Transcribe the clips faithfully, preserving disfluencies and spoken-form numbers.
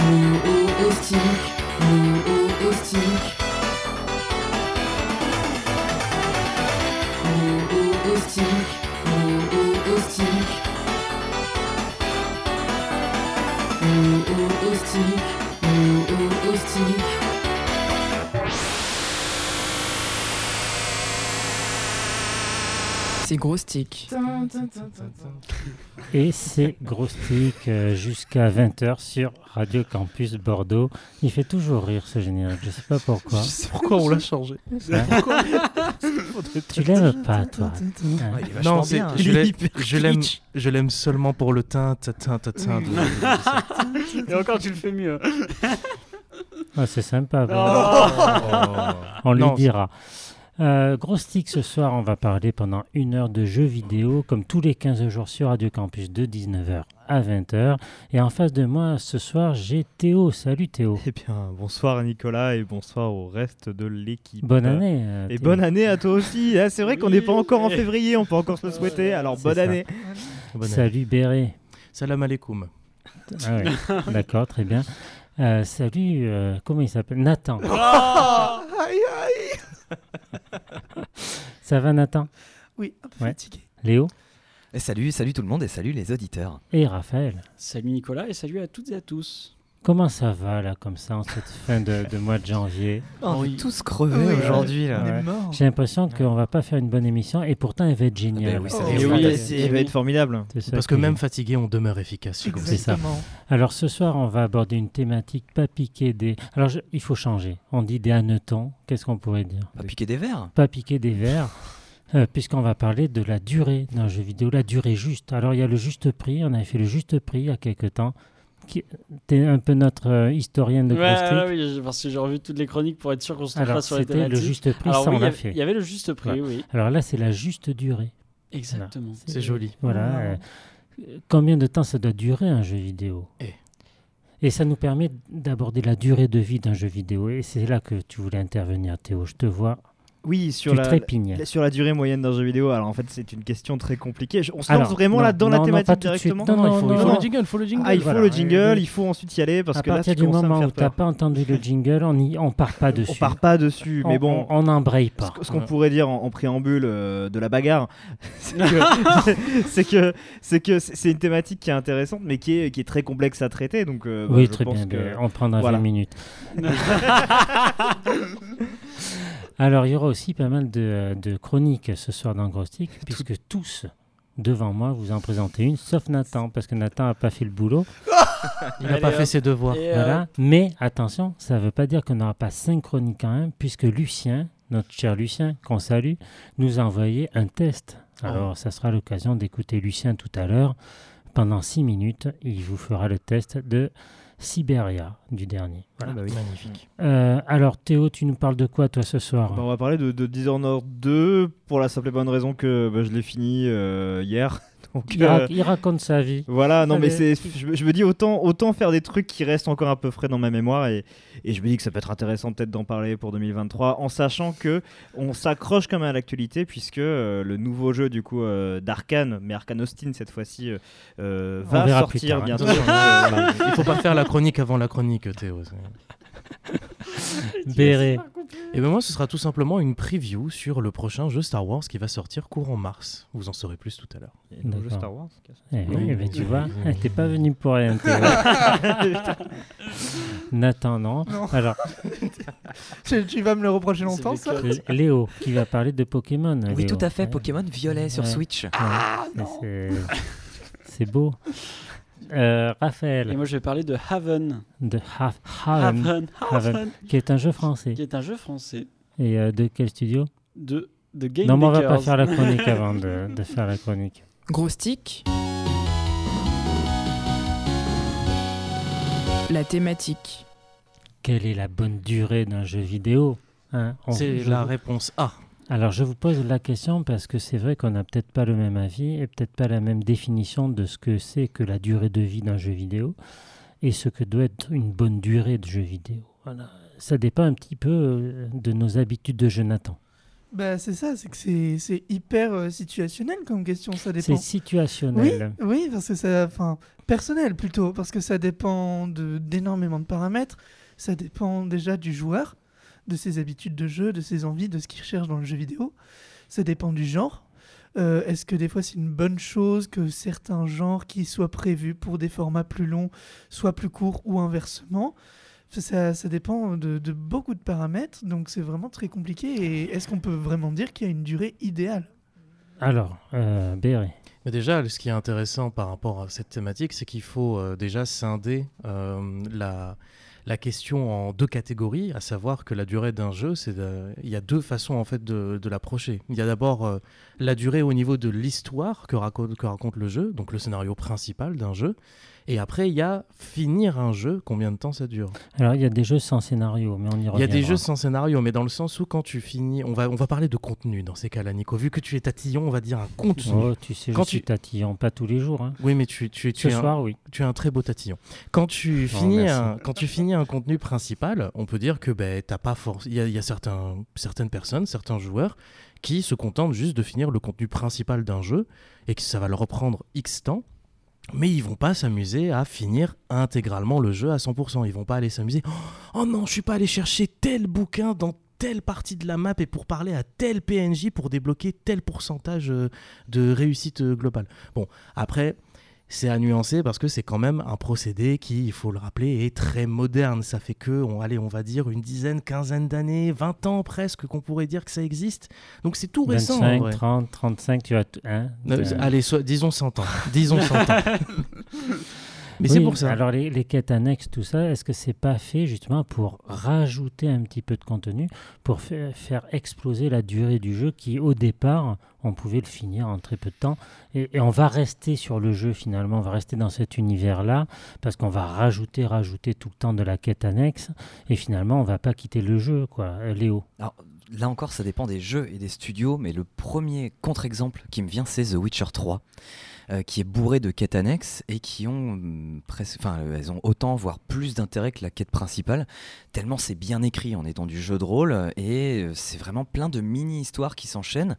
Néo-Ostique, Néo-Ostique. Néo-Ostique, Néo-Ostique. Néo-Ostique, Néo-Ostique. C'est Grosstick. Et c'est Grosstick euh, jusqu'à vingt heures sur Radio Campus Bordeaux. Il fait toujours rire ce générique, je sais pas pourquoi. Je sais pourquoi on l'a changé. Hein pourquoi tu l'aimes pas, toi hein ouais, il est non, c'est, bien, je, l'aime, je, l'aime, je l'aime seulement pour le teint, teint, teint, teint. Et encore, tu le fais mieux. Ah, c'est sympa. Oh. On lui non, dira. Euh, Grosstick, ce soir, on va parler pendant une heure de jeux vidéo, comme tous les quinze jours sur Radio Campus, de dix-neuf heures à vingt heures. Et en face de moi, ce soir, j'ai Théo. Salut Théo. Eh bien, bonsoir Nicolas et bonsoir au reste de l'équipe. Bonne année. Euh, et Théo. bonne année à toi aussi. Ah, c'est vrai oui. qu'on n'est pas encore en février, on peut encore se le souhaiter. Alors, bonne ça. année. Bonne Salut Béré. Salam alaikum. Ah ouais. D'accord, très bien. Euh, salut, euh, comment il s'appelle Nathan. Oh aïe aïe. Ça va Nathan? Oui, un peu ouais. fatigué. Léo? Et salut, salut tout le monde et salut les auditeurs. Et Raphaël? Salut Nicolas et salut à toutes et à tous. Comment ça va là, comme ça, en cette fin de, de mois de janvier? On oui. est tous crevés oui, aujourd'hui. Là. Ouais. On est morts. J'ai l'impression ouais. qu'on va pas faire une bonne émission et pourtant elle va être géniale. Ah ben oui, ça oh, va être, oui, oui, elle va être formidable. Parce que même fatigué, on demeure efficace. C'est ça. Alors ce soir, on va aborder une thématique, pas piquer des... Alors je... il faut changer. On dit des hannetons. Qu'est-ce qu'on pourrait dire? Pas piquer des verres. Pas piquer des verres. Euh, puisqu'on va parler de la durée d'un jeu vidéo, la durée juste. Alors il y a le juste prix, on avait fait le juste prix il y a quelques temps. Qui... T'es un peu notre euh, historienne de ouais, Grosstick. Ouais, oui, parce que j'ai revu toutes les chroniques pour être sûr qu'on se trompe pas sur les c'était thématiques. le juste prix, Alors, ça oui, on l'a fait. Il y avait le juste prix, ouais. oui. Alors là, c'est la juste durée. Exactement. Voilà. C'est, c'est joli. Voilà. Euh, combien de temps ça doit durer un jeu vidéo? Et Et ça nous permet d'aborder la durée de vie d'un jeu vidéo. Et c'est là que tu voulais intervenir, Théo. Je te vois. Oui, sur tu la, trépignes. sur la durée moyenne d'un jeu vidéo. Alors en fait, c'est une question très compliquée. On se Alors, lance vraiment non, là dans non, la thématique non, directement. Non, non, non, il faut, non, il faut non. le jingle, faut le jingle. Ah, il faut voilà. le jingle, il faut ensuite y aller parce à que là, partir tu du commences à me moment faire où tu n'as peur. pas entendu le jingle, on y, on part pas dessus. On part pas dessus, mais on, bon, on n'embraye pas. Ce, ce qu'on pourrait dire en, en préambule euh, de la bagarre, c'est que c'est que c'est que c'est une thématique qui est intéressante, mais qui est qui est très complexe à traiter. Donc euh, oui, bah, très je pense bien. que... On prendra voilà. vingt minutes. Alors, il y aura aussi pas mal de, de chroniques ce soir dans Grosstick, puisque tous, devant moi, vous en présentez une, sauf Nathan, parce que Nathan n'a pas fait le boulot. Il n'a pas fait ses devoirs. Et voilà. euh... Mais attention, ça ne veut pas dire qu'on n'aura pas cinq chroniques quand même, puisque Lucien, notre cher Lucien, qu'on salue, nous a envoyé un test. Alors, oh. ça sera l'occasion d'écouter Lucien tout à l'heure. Pendant six minutes, il vous fera le test de Siberia, du dernier. Voilà. Ah bah oui. Magnifique. Euh, alors Théo, tu nous parles de quoi toi ce soir? Bah, on va parler de, de Dishonored deux pour la simple et bonne raison que bah, je l'ai fini euh, hier. Donc, il, euh, ra- il raconte sa vie. Voilà, non Allez. mais c'est, je, je me dis autant, autant faire des trucs qui restent encore un peu frais dans ma mémoire et, et je me dis que ça peut être intéressant peut-être d'en parler pour deux mille vingt-trois en sachant que on s'accroche quand même à l'actualité puisque euh, le nouveau jeu du coup euh, d'Arkane, mais Arkane Austin cette fois-ci euh, va sortir tard, bientôt. Hein. Voilà. Il faut pas faire la chronique avant la chronique, Théo. Béré. Et ben moi, ce sera tout simplement une preview sur le prochain jeu Star Wars qui va sortir courant mars. Vous en saurez plus tout à l'heure. Il y a un nouveau jeu Star Wars. Eh oui, Oui, mais tu oui, vois, oui. t'es pas venu pour rien. Nathan, non. Non. Alors, tu, tu vas me le reprocher longtemps, C'est ça L- Léo, qui va parler de Pokémon. Oui, Léo. tout à fait. Ouais. Pokémon Violet sur Ouais. Switch. Ah, Mais non. c'est... c'est beau. Euh, Raphaël, Et moi, je vais parler de Haven. de Ha- Haven, Haven. Haven, Haven. qui est un jeu français. Qui est un jeu français Et euh, de quel studio? de, de Game Non, mais on va Makers. pas faire la chronique avant de, de faire la chronique. Grosstick. La thématique. Quelle est la bonne durée d'un jeu vidéo, hein? On- C'est je la vous- réponse A. Alors, je vous pose la question parce que c'est vrai qu'on n'a peut-être pas le même avis et peut-être pas la même définition de ce que c'est que la durée de vie d'un jeu vidéo et ce que doit être une bonne durée de jeu vidéo. Voilà. Ça dépend un petit peu euh, de nos habitudes de jeu, Nathan. Bah, c'est ça, c'est que c'est, c'est hyper euh, situationnel comme question, ça C'est dépend. situationnel. Oui, oui, parce que ça, enfin, personnel plutôt, parce que ça dépend de, d'énormément de paramètres. Ça dépend déjà du joueur, de ses habitudes de jeu, de ses envies, de ce qu'il recherche dans le jeu vidéo. Ça dépend du genre. Euh, est-ce que des fois c'est une bonne chose que certains genres qui soient prévus pour des formats plus longs soient plus courts ou inversement? Ça, ça dépend de, de beaucoup de paramètres, donc c'est vraiment très compliqué. Et est-ce qu'on peut vraiment dire qu'il y a une durée idéale? Alors, euh, Béret. Mais déjà, ce qui est intéressant par rapport à cette thématique, c'est qu'il faut euh, déjà scinder euh, la, la question en deux catégories, à savoir que la durée d'un jeu, c'est de- il y a deux façons en fait de, de l'approcher. Il y a d'abord euh, la durée au niveau de l'histoire que raconte, que raconte le jeu, donc le scénario principal d'un jeu. Et après, il y a finir un jeu, combien de temps ça dure. Alors, il y a des jeux sans scénario, mais on y reviendra. Il y a des jeux sans scénario, mais dans le sens où quand tu finis, on va, on va parler de contenu dans ces cas-là, Nico. Vu que tu es tatillon, on va dire un contenu. Oh, tu sais, Quand je suis tu- tatillon, pas tous les jours. Hein. Oui, mais tu, tu, tu Ce es un- soir, oui. tu es un très beau tatillon. Quand tu, Oh, finis, merci. un, quand tu finis un contenu principal, on peut dire que ben, t'as pas force. Il y a, il y a certains, certaines personnes, certains joueurs qui se contentent juste de finir le contenu principal d'un jeu et que ça va leur reprendre X temps. Mais ils vont pas s'amuser à finir intégralement le jeu à cent pour cent. Ils vont pas aller s'amuser. Oh non, je suis pas allé chercher tel bouquin dans telle partie de la map et pour parler à tel P N J pour débloquer tel pourcentage euh, de réussite euh, globale. Bon, après, c'est à nuancer parce que c'est quand même un procédé qui, il faut le rappeler, est très moderne. Ça fait que, on, allez, on va dire une dizaine, quinzaine d'années, vingt ans presque qu'on pourrait dire que ça existe. Donc c'est tout récent en vingt-cinq, vrai. trente, trente-cinq, tu as... t- Hein, Euh, Euh, allez, so- disons cent ans. Disons cent ans. Mais oui, c'est pour ça. Alors, les, les quêtes annexes, tout ça, est-ce que c'est pas fait justement pour rajouter un petit peu de contenu, pour fa- faire exploser la durée du jeu qui, au départ, on pouvait le finir en très peu de temps. Et, et on va rester sur le jeu finalement, on va rester dans cet univers-là, parce qu'on va rajouter, rajouter tout le temps de la quête annexe, et finalement, on va pas quitter le jeu, quoi. Euh, Léo. Alors, là encore, ça dépend des jeux et des studios, mais le premier contre-exemple qui me vient, c'est The Witcher trois, euh, qui est bourré de quêtes annexes et qui ont hum, presque, enfin, euh, elles ont autant, voire plus d'intérêt que la quête principale, tellement c'est bien écrit. On est dans du jeu de rôle et euh, c'est vraiment plein de mini-histoires qui s'enchaînent.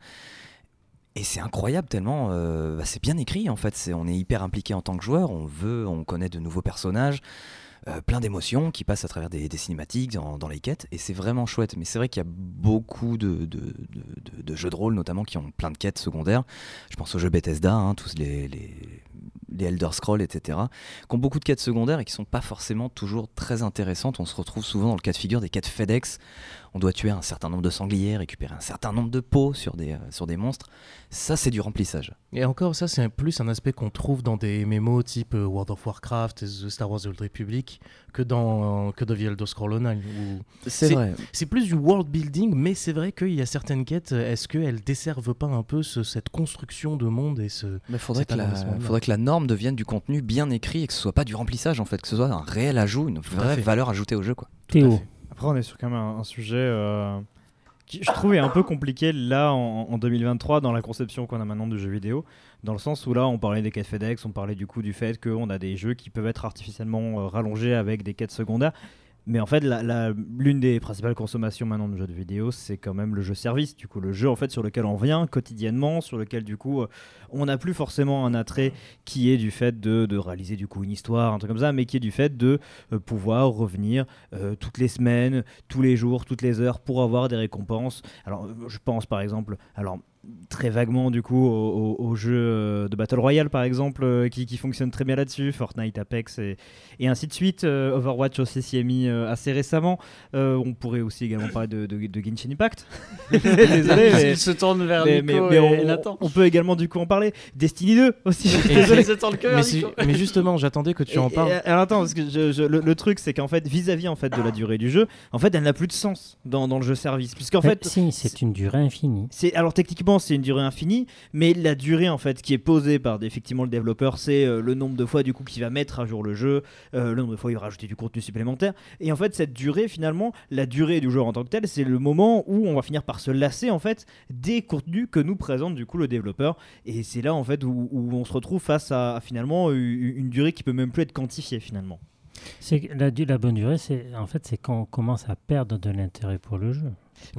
Et c'est incroyable tellement euh, bah, c'est bien écrit en fait. C'est, on est hyper impliqué en tant que joueur, on veut, on connaît de nouveaux personnages. Euh, plein d'émotions qui passent à travers des, des cinématiques dans, dans les quêtes et c'est vraiment chouette. Mais c'est vrai qu'il y a beaucoup de, de, de, de- de jeux de rôle notamment qui ont plein de quêtes secondaires. Je pense aux jeux Bethesda, hein, tous les, les, les Elder Scrolls, et cetera, qui ont beaucoup de quêtes secondaires et qui sont pas forcément toujours très intéressantes. On se retrouve souvent dans le cas de figure des quêtes FedEx. On doit tuer un certain nombre de sangliers, récupérer un certain nombre de pots sur des, euh, sur des monstres. Ça, c'est du remplissage. Et encore, ça, c'est un- plus un aspect qu'on trouve dans des M M O type euh, World of Warcraft et The Star Wars The Old Republic que dans, que dans The Elder Scrolls Online. où- C'est, C'est- vrai. C'est plus du world building, mais c'est vrai qu'il y a certaines quêtes, euh, est-ce qu'elles desservent pas un peu ce- cette construction de monde et ce... Mais faudrait cet que, la, agrandissement-là. faudrait que la norme devienne du contenu bien écrit et que ce soit pas du remplissage en fait, que ce soit un réel ajout, une à vraie fait. valeur ajoutée au jeu quoi. Théo. fait. Après, on est sur quand même un, un sujet euh, qui, je trouve, est un peu compliqué là en, en deux mille vingt-trois dans la conception qu'on a maintenant du jeu vidéo. Dans le sens où là, on parlait des quêtes FedEx, on parlait du coup du fait qu'on a des jeux qui peuvent être artificiellement euh, rallongés avec des quêtes secondaires. Mais en fait, la- la- l'une des principales consommations maintenant de jeux de vidéo, c'est quand même le jeu service. Du coup, le jeu en fait sur lequel on vient quotidiennement, sur lequel du coup, euh, on n'a plus forcément un attrait qui est du fait de, de réaliser du coup une histoire, un truc comme ça, mais qui est du fait de euh, pouvoir revenir euh, toutes les semaines, tous les jours, toutes les heures pour avoir des récompenses. Alors, euh, je pense par exemple, alors très vaguement du coup aux au, au jeux euh, de Battle Royale par exemple euh, qui, qui fonctionnent très bien là-dessus, Fortnite, Apex et, et ainsi de suite. Euh, Overwatch aussi s'y est mis euh, assez récemment. Euh, on pourrait aussi également parler de, de, de Genshin Impact. Désolé, mais, Il se tourne vers mais, Nico mais- mais et on, Nathan. on peut également du coup en parler. Destiny deux aussi. Et- Désolé. Il se tourne que vers mais, c'est- Nico. mais justement, j'attendais que tu Et- en et- parles. alors attends, parce que je- je- le, le truc c'est qu'en fait vis-à-vis en fait de la durée du jeu, en fait elle n'a plus de sens dans, dans le jeu service, puisqu'en Mais fait si, c'est une durée infinie. c'est alors techniquement c'est une durée infinie, mais la durée en fait qui est posée par effectivement le développeur, c'est euh, le nombre de fois du coup qu'il va mettre à jour le jeu, euh, le nombre de fois il va rajouter du contenu supplémentaire, et en fait cette durée finalement, la durée du jeu en tant que tel, c'est le moment où on va finir par se lasser en fait des contenus que nous présente du coup le développeur, et c'est là en fait où, où on se retrouve face à, à, finalement une, une durée qui peut même plus être quantifiée finalement. C'est que la, du- la bonne durée, c'est en fait c'est quand on commence à perdre de l'intérêt pour le jeu. Ben,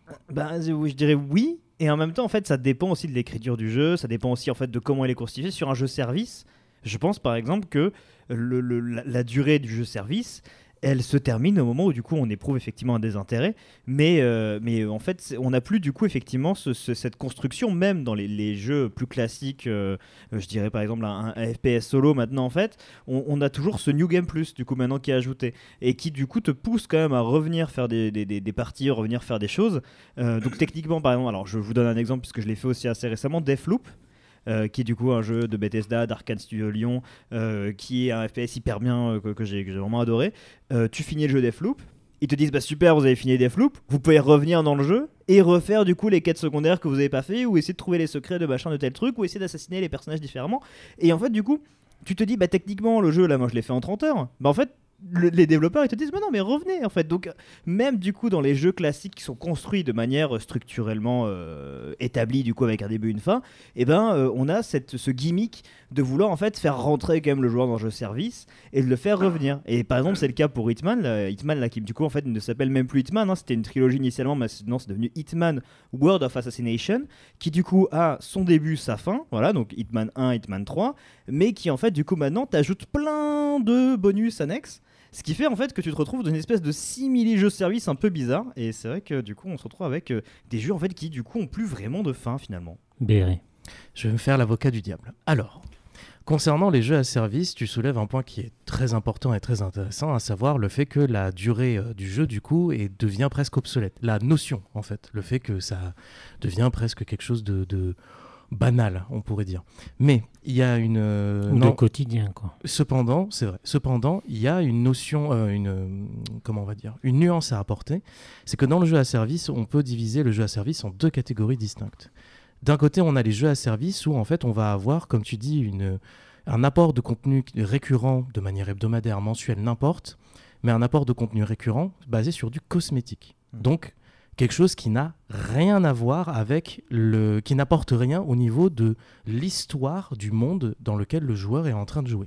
Ben, je je dirais oui. Et en même temps, en fait, ça dépend aussi de l'écriture du jeu. Ça dépend aussi en fait de comment il est constitué. Sur un jeu service, je pense par exemple que le- le- la, la durée du jeu service, elle se termine au moment où du coup on éprouve effectivement un désintérêt. Mais, euh, mais euh, en fait, c'est- on n'a plus du coup effectivement ce- ce- cette construction, même dans les, les jeux plus classiques. Euh, je dirais par exemple un, un F P S solo maintenant en fait, on, on a toujours ce New Game Plus du coup maintenant qui est ajouté et qui du coup te pousse quand même à revenir faire des, des, des- des parties, revenir faire des choses. Euh, donc techniquement par exemple, alors je vous donne un exemple puisque je l'ai fait aussi assez récemment, Deathloop. Euh, qui est du coup un jeu de Bethesda, d'Arcane Studio Lyon, euh, qui est un F P S hyper bien euh, que, que j'ai, que j'ai vraiment adoré. Euh, tu finis le jeu Deathloop, ils te disent bah super, vous avez fini Deathloop, vous pouvez revenir dans le jeu et refaire du coup les quêtes secondaires que vous avez pas fait, ou essayer de trouver les secrets de machin de tel truc, ou essayer d'assassiner les personnages différemment. Et en fait du coup, tu te dis bah techniquement le jeu là moi je l'ai fait en trente heures. Bah en fait le- les développeurs ils te disent mais non mais revenez en fait. Donc même du coup dans les jeux classiques qui sont construits de manière structurellement euh, établie du coup avec un début et une fin, et ben euh, on a cette, ce gimmick de vouloir en fait faire rentrer quand même le joueur dans le jeu service et de le faire revenir. Et par exemple c'est le cas pour Hitman, là, Hitman là, qui du coup en fait ne s'appelle même plus Hitman, hein, c'était une trilogie initialement mais maintenant c'est devenu Hitman World of Assassination, qui du coup a son début, sa fin, voilà, donc Hitman un, Hitman trois, mais qui en fait du coup maintenant t'ajoute plein de bonus annexes. Ce qui fait en fait que tu te retrouves dans une espèce de simili-jeu service un peu bizarre. Et c'est vrai que du coup on se retrouve avec euh, des jeux en fait qui du coup ont plus vraiment de fin finalement. Béré. Je vais me faire l'avocat du diable. Alors, concernant les jeux à service, tu soulèves un point qui est très important et très intéressant, à savoir le fait que la durée euh, du jeu, du coup, est, devient presque obsolète. La notion, en fait. Le fait que ça devient presque quelque chose de, de banal, on pourrait dire. Mais il y a une... euh, Ou de non, quotidien, quoi. Cependant, c'est vrai. Cependant, il y a une notion, euh, une euh, comment on va dire, une nuance à apporter. C'est que dans le jeu à service, on peut diviser le jeu à service en deux catégories distinctes. D'un côté, on a les jeux à service où en fait, on va avoir, comme tu dis, une, un apport de contenu récurrent de manière hebdomadaire, mensuelle, n'importe, mais un apport de contenu récurrent basé sur du cosmétique. Mmh. Donc, quelque chose qui n'a rien à voir avec le, qui n'apporte rien au niveau de l'histoire du monde dans lequel le joueur est en train de jouer.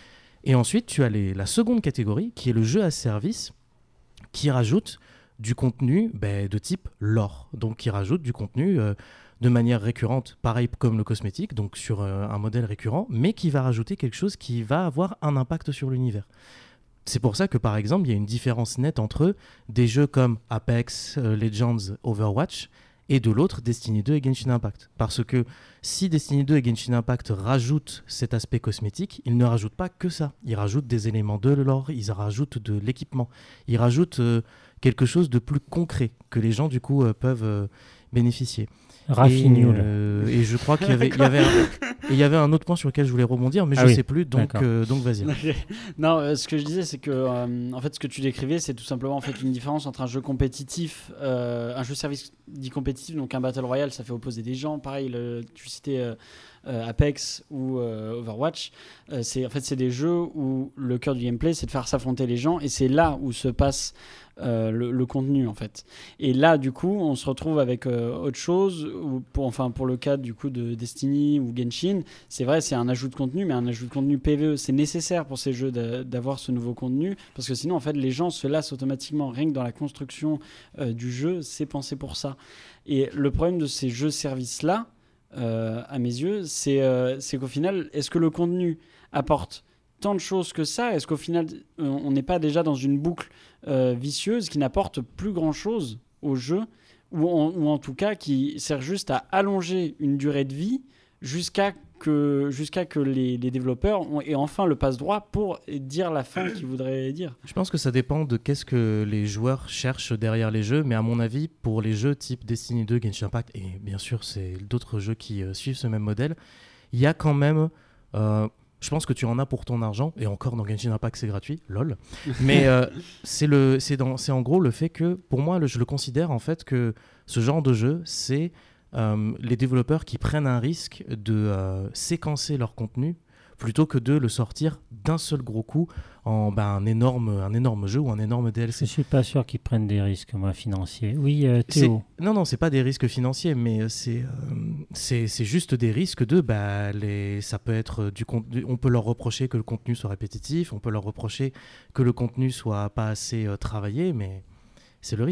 Et ensuite, tu as les, la seconde catégorie, qui est le jeu à service, qui rajoute du contenu ben, de type lore. Donc, qui rajoute du contenu euh, de manière récurrente, pareil comme le cosmétique, donc sur euh, un modèle récurrent, mais qui va rajouter quelque chose qui va avoir un impact sur l'univers. C'est pour ça que, par exemple, il y a une différence nette entre des jeux comme Apex euh, Legends, Overwatch, et de l'autre, Destiny deux et Genshin Impact. Parce que si Destiny deux et Genshin Impact rajoutent cet aspect cosmétique, ils ne rajoutent pas que ça. Ils rajoutent des éléments de lore, ils rajoutent de l'équipement, ils rajoutent euh, quelque chose de plus concret que les gens, du coup, euh, peuvent euh, bénéficier. Raffinioul. Et, euh, et je crois qu'il y avait, il y avait un, et il y avait un autre point sur lequel je voulais rebondir, mais Ah je ne oui, sais plus, donc, d'accord. euh, donc vas-y. Non, euh, ce que je disais, c'est que euh, en fait, ce que tu décrivais, c'est tout simplement en fait une différence entre un jeu compétitif, euh, un jeu service dit compétitif, donc un battle royale, ça fait opposer des gens. Pareil, le, tu citais euh, euh, Apex ou euh, Overwatch. Euh, c'est en fait c'est des jeux où le cœur du gameplay, c'est de faire s'affronter les gens, et c'est là où se passe euh, le, le contenu en fait. Et là, du coup, on se retrouve avec euh, autre chose. Ou pour enfin pour le cas du coup de Destiny ou Genshin, c'est vrai, c'est un ajout de contenu, mais un ajout de contenu P V E, c'est nécessaire pour ces jeux d'a- d'avoir ce nouveau contenu, parce que sinon en fait les gens se lassent automatiquement. Rien que dans la construction euh, du jeu, c'est pensé pour ça. Et le problème de ces jeux services là, euh, à mes yeux, c'est euh, c'est qu'au final, est-ce que le contenu apporte tant de choses que ça? Est-ce qu'au final, euh, on n'est pas déjà dans une boucle euh, vicieuse qui n'apporte plus grand-chose au jeu, ou en, ou en tout cas qui sert juste à allonger une durée de vie jusqu'à que, jusqu'à que les, les développeurs ont, aient enfin le passe-droit pour dire la fin qu'ils voudraient dire? Je pense que ça dépend de qu'est-ce que les joueurs cherchent derrière les jeux, mais à mon avis, pour les jeux type Destiny deux, Genshin Impact, et bien sûr, c'est d'autres jeux qui euh, suivent ce même modèle, il y a quand même... Euh, je pense que tu en as pour ton argent, et encore dans Genshin Impact c'est gratuit, lol. Mais euh, c'est, le, c'est, dans, c'est en gros le fait que, pour moi, le, je le considère en fait que ce genre de jeu, c'est euh, les développeurs qui prennent un risque de euh, séquencer leur contenu plutôt que de le sortir d'un seul gros coup en ben, un, énorme, un énorme jeu ou un énorme D L Je C. suis pas sûr qu'ils prennent des risques, moi, financiers. Oui, euh, C'est- Théo. Non, non, c'est pas des risques financiers, mais euh, c'est, euh, c'est, c'est juste des risques de, bah, les, ça peut être du contenu, on peut leur reprocher que le contenu soit répétitif, on peut leur reprocher que le contenu soit pas assez euh, travaillé, mais c'est le risque.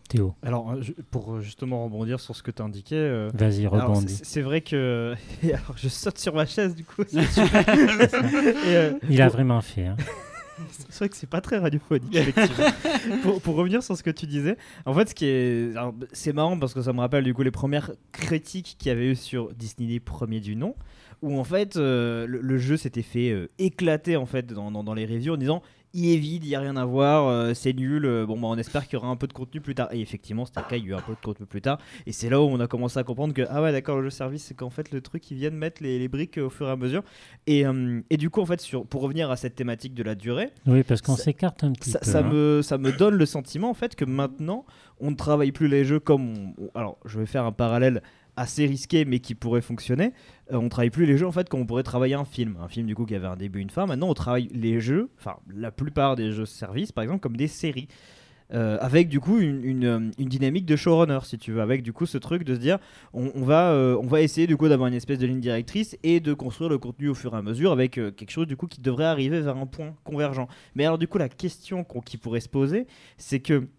Théo, Alors, euh, je- pour euh, justement rebondir sur ce que tu indiquais, euh, vas-y, alors, rebondis. c'est c'est vrai que. Et alors, je saute sur ma chaise, du coup. C'est super. Et, euh, Il a pour- vraiment fait. Hein. C'est vrai que c'est pas très radiophonique, effectivement. pour, pour revenir sur ce que tu disais, en fait, ce qui est, alors, c'est marrant parce que ça me rappelle du coup les premières critiques qu'il y avait eu sur Disney premier du nom, où en fait euh, le, le jeu s'était fait euh, éclater en fait dans, dans, dans les reviews en disant il est vide, il y a rien à voir, euh, c'est nul. euh, bon, bah, on espère qu'il y aura un peu de contenu plus tard. Et effectivement, c'était le cas, il y a eu un peu de contenu plus tard. Et c'est là où on a commencé à comprendre que ah ouais, d'accord, le jeu service, c'est qu'en fait le truc, ils viennent mettre les, les briques euh, au fur et à mesure. Et, euh, et du coup, en fait, sur, pour revenir à cette thématique de la durée. Oui, parce qu'on Ça- s'écarte un petit Ça, peu. ça hein. me, ça me donne le sentiment en fait que maintenant on ne travaille plus les jeux comme on- on- alors je vais faire un parallèle assez risqué mais qui pourrait fonctionner. Euh, on travaille plus les jeux en fait comme on pourrait travailler un film, un film du coup qui avait un début une fin. Maintenant on travaille les jeux, enfin la plupart des jeux services par exemple comme des séries. Euh, avec du coup une, une, euh, une dynamique de showrunner si tu veux, avec du coup ce truc de se dire on, on va, euh, on va essayer du coup d'avoir une espèce de ligne directrice et de construire le contenu au fur et à mesure avec euh, quelque chose du coup qui devrait arriver vers un point convergent. Mais alors du coup la question qu'on- qui pourrait se poser c'est que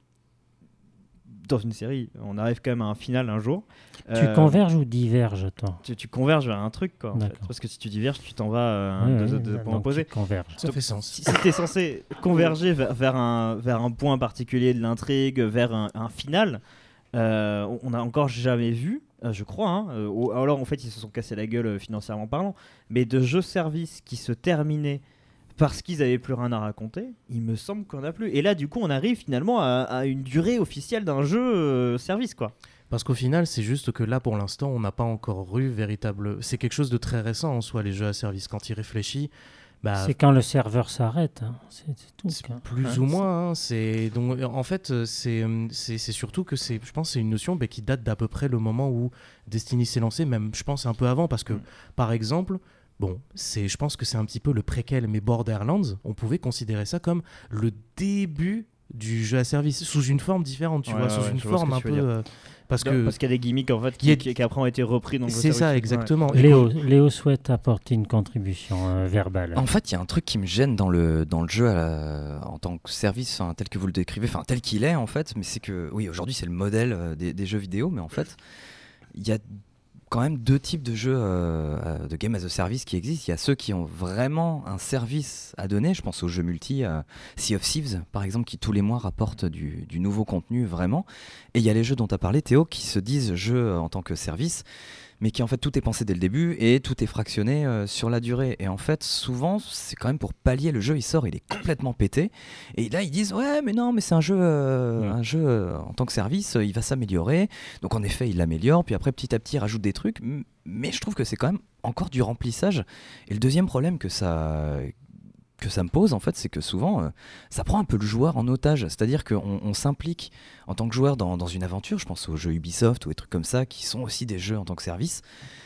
dans une série on arrive quand même à un final un jour. Tu Euh, converges ou diverges, toi tu, tu converges vers un truc quoi en fait. D'accord. Parce que si tu diverges tu t'en vas euh, Oui, deux, oui, deux points donc opposés. tu converges. Ça Donc, fait sens. Si, si t'es censé converger vers, vers un, vers un point particulier de l'intrigue, vers un, un final, euh, on n'a encore jamais vu, euh, je crois, hein, euh, ou alors en fait ils se sont cassés la gueule euh, financièrement parlant, mais de jeux-services qui se terminaient parce qu'ils n'avaient plus rien à raconter, il me semble qu'on n'a plus. Et là du coup on arrive finalement à, à une durée officielle d'un jeu euh, service quoi. Parce qu'au final, c'est juste que là, pour l'instant, on n'a pas encore eu véritable. C'est quelque chose de très récent en soi, les jeux à service. Quand il réfléchit, bah, C'est quand le serveur s'arrête. hein. C'est c'est tout. c'est quoi. plus Ouais, ou moins. hein, C'est donc en fait, euh, c'est c'est c'est surtout que c'est. Je pense, que c'est une notion bah, qui date d'à peu près le moment où Destiny s'est lancé, même je pense un peu avant, parce que Mm. par exemple. Bon, c'est, je pense que c'est un petit peu le préquel, mais Borderlands, on pouvait considérer ça comme le début du jeu à service, sous une forme différente, tu Ouais, vois, ouais, sous ouais, une je vois ce forme que un tu peu... veux dire. euh, parce Non, que parce qu'il y a des gimmicks en fait il y a- qui, qui, qui après ont été repris dans le jeu c'est ça, service. exactement. Et Léo, Léo souhaite apporter une contribution euh, verbale. En fait, il y a un truc qui me gêne dans le, dans le jeu à la- en tant que service, enfin, tel que vous le décrivez, enfin tel qu'il est en fait, mais c'est que, oui, aujourd'hui c'est le modèle euh, des, des jeux vidéo, mais en fait, il y a quand même deux types de jeux euh, euh, de game as a service qui existent. Il y a ceux qui ont vraiment un service à donner, je pense aux jeux multi, euh, Sea of Thieves par exemple, qui tous les mois rapportent du, du nouveau contenu vraiment. Et il y a les jeux dont tu as parlé Théo, qui se disent jeux en tant que service, mais qui en fait tout est pensé dès le début et tout est fractionné euh, sur la durée. Et en fait, souvent, c'est quand même pour pallier, le jeu il sort, il est complètement pété. Et là, ils disent ouais, mais non, mais c'est un jeu, euh, Ouais. un jeu euh, en tant que service, euh, il va s'améliorer. Donc en effet, il l'améliore, puis après petit à petit, il rajoute des trucs. M- Mais je trouve que c'est quand même encore du remplissage. Et le deuxième problème que ça que ça me pose en fait, c'est que souvent euh, ça prend un peu le joueur en otage, c'est-à-dire qu'on on s'implique en tant que joueur dans, dans une aventure. Je pense aux jeux Ubisoft ou des trucs comme ça qui sont aussi des jeux en tant que service.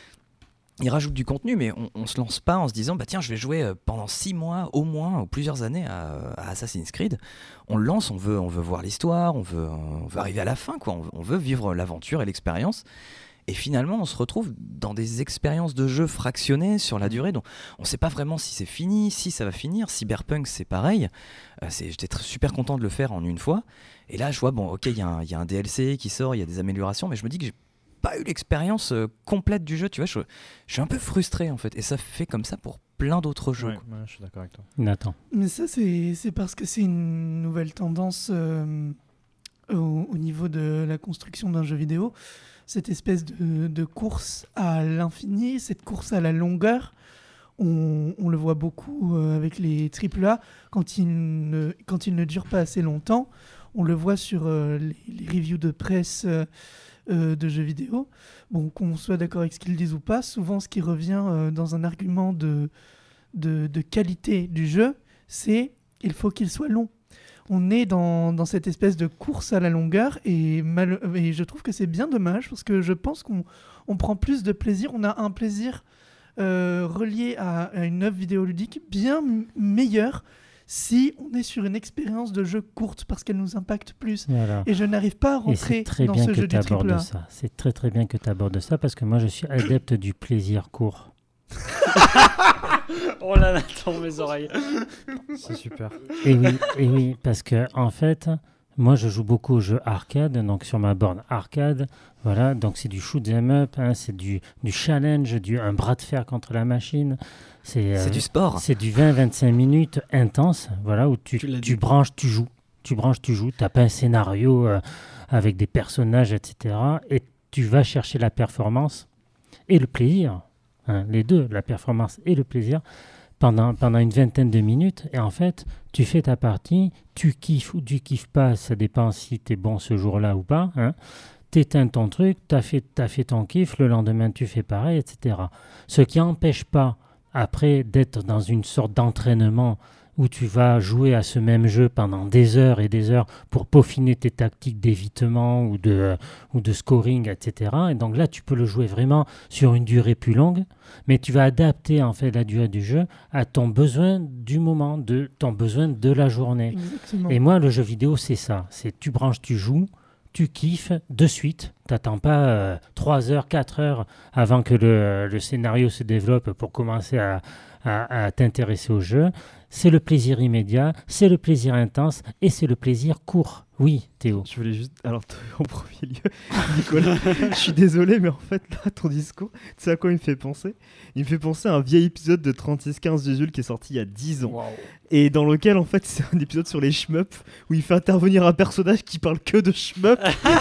Ils rajoutent du contenu, mais on, on se lance pas en se disant bah tiens, je vais jouer euh, pendant six mois au moins ou plusieurs années à, à Assassin's Creed. On le lance, on veut, on veut voir l'histoire, on veut, on veut arriver à la fin, quoi. On, veut- on veut vivre l'aventure et l'expérience. Et finalement, on se retrouve dans des expériences de jeu fractionnées sur la durée. Donc, on ne sait pas vraiment si c'est fini, si ça va finir. Cyberpunk, c'est pareil. Euh, c'est, j'étais tr- super content de le faire en une fois. Et là, je vois, bon, ok, il y, a un- il y a un D L C qui sort, il y a des améliorations, mais je me dis que j'ai pas eu l'expérience euh, complète du jeu. Tu vois, je, je suis un peu frustré en fait. Et ça fait comme ça pour plein d'autres jeux. Ouais, quoi. ouais, je suis d'accord avec toi. Nathan. Mais ça, c'est c'est parce que c'est une nouvelle tendance euh, au, au niveau de la construction d'un jeu vidéo. Cette espèce de, de course à l'infini, cette course à la longueur. On, on le voit beaucoup euh, avec les triple A. Quand ils ne, quand ils ne durent pas assez longtemps, on le voit sur euh, les, les reviews de presse euh, euh, de jeux vidéo. Bon, qu'on soit d'accord avec ce qu'ils disent ou pas, souvent ce qui revient euh, dans un argument de, de, de qualité du jeu, c'est il faut qu'il soit long. On est dans, dans cette espèce de course à la longueur et, mal, et je trouve que c'est bien dommage parce que je pense qu'on on prend plus de plaisir, on a un plaisir euh, relié à, à une œuvre vidéoludique bien m- meilleur si on est sur une expérience de jeu courte parce qu'elle nous impacte plus. Voilà. Et je n'arrive pas à Et c'est rentrer très dans bien ce que jeu tu du triple abordes A. ça. C'est très très bien que tu abordes ça parce que moi je suis adepte du plaisir court. Oh là là, dans mes oreilles. C'est super. Et oui, et oui, parce que en fait, Moi, je joue beaucoup aux jeux arcade, donc sur ma borne arcade. Voilà, donc c'est du shoot 'em up, hein, c'est du, du challenge, du, un bras de fer contre la machine. C'est, C'est euh, du sport. c'est du vingt à vingt-cinq minutes intense, voilà, où tu, Tu l'as tu dit. branches, tu joues. Tu branches, tu joues. Tu n'as pas un scénario euh, avec des personnages, et cetera. Et tu vas chercher la performance et le plaisir. Hein, les deux, la performance et le plaisir, pendant, pendant une vingtaine de minutes. Et en fait, tu fais ta partie, tu kiffes ou tu kiffes pas, ça dépend si tu es bon ce jour-là ou pas. Hein. Tu éteins ton truc, tu as fait, t'as fait ton kiff, le lendemain tu fais pareil, et cetera. Ce qui n'empêche pas, après, d'être dans une sorte d'entraînement où tu vas jouer à ce même jeu pendant des heures et des heures pour peaufiner tes tactiques d'évitement ou de, euh, ou de scoring, et cetera. Et donc là, tu peux le jouer vraiment sur une durée plus longue, mais tu vas adapter en fait la durée du jeu à ton besoin du moment, de ton besoin de la journée. Exactement. Et moi, le jeu vidéo, c'est ça. C'est tu branches, tu joues, tu kiffes de suite. Tu n'attends pas euh, trois heures, quatre heures avant que le, le scénario se développe pour commencer à, à, à t'intéresser au jeu. C'est le plaisir immédiat, c'est le plaisir intense et c'est le plaisir court. Oui, Théo. Je voulais juste. Alors, t- en premier lieu, Nicolas, je suis désolé, mais en fait, là, ton discours, tu sais à quoi il me fait penser? Il me fait penser à un vieil épisode de trente-six quinze de Jules qui est sorti il y a dix ans. Et dans lequel, en fait, c'est un épisode sur les shmups où il fait intervenir un personnage qui parle que de shmup.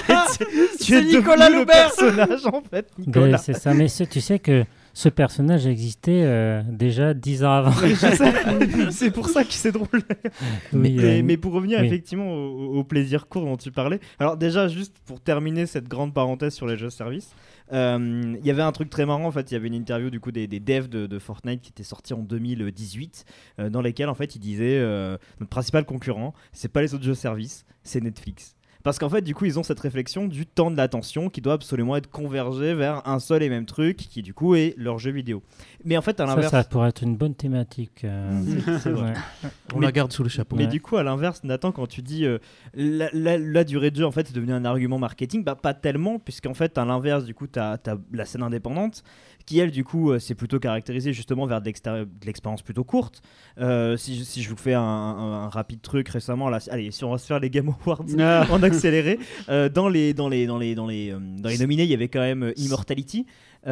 Tu es Nicolas devenu le Loubert. personnage, en fait, Ben, Nicolas. c'est ça, mais ce- tu sais que ce personnage existait euh, déjà dix ans avant. Je sais, c'est pour ça que c'est drôle. Oui, mais, euh, mais pour revenir oui. effectivement au, au plaisir court dont tu parlais, alors déjà juste pour terminer cette grande parenthèse sur les jeux services, euh, il y avait un truc très marrant en fait, il y avait une interview du coup des, des devs de, de Fortnite qui était sortie en deux mille dix-huit euh, dans lesquels en fait ils disaient euh, notre principal concurrent c'est pas les autres jeux services, c'est Netflix. Parce qu'en fait, du coup, ils ont cette réflexion du temps de l'attention qui doit absolument être convergé vers un seul et même truc, qui du coup est leur jeu vidéo. Mais en fait, à Ça, l'inverse, ça pourrait être une bonne thématique. euh, c'est vrai. ouais. On Mais- la garde sous le chapeau. Mais Ouais. du coup, à l'inverse, Nathan, quand tu dis euh, la, la- la durée de jeu, en fait, c'est devenu un argument marketing, bah pas tellement, puisqu'en fait, à l'inverse, du coup, tu as la scène indépendante, qui elle, du coup, euh, c'est plutôt caractérisée justement vers de l'extéri- de l'expérience plutôt courte. Euh, si, je- si je vous fais un, un- un rapide truc récemment, là, allez, si on va se faire les Game Awards Ah. en accéléré, euh, dans les dans les dans les dans les euh, dans les nominés, il y avait quand même euh, Immortality.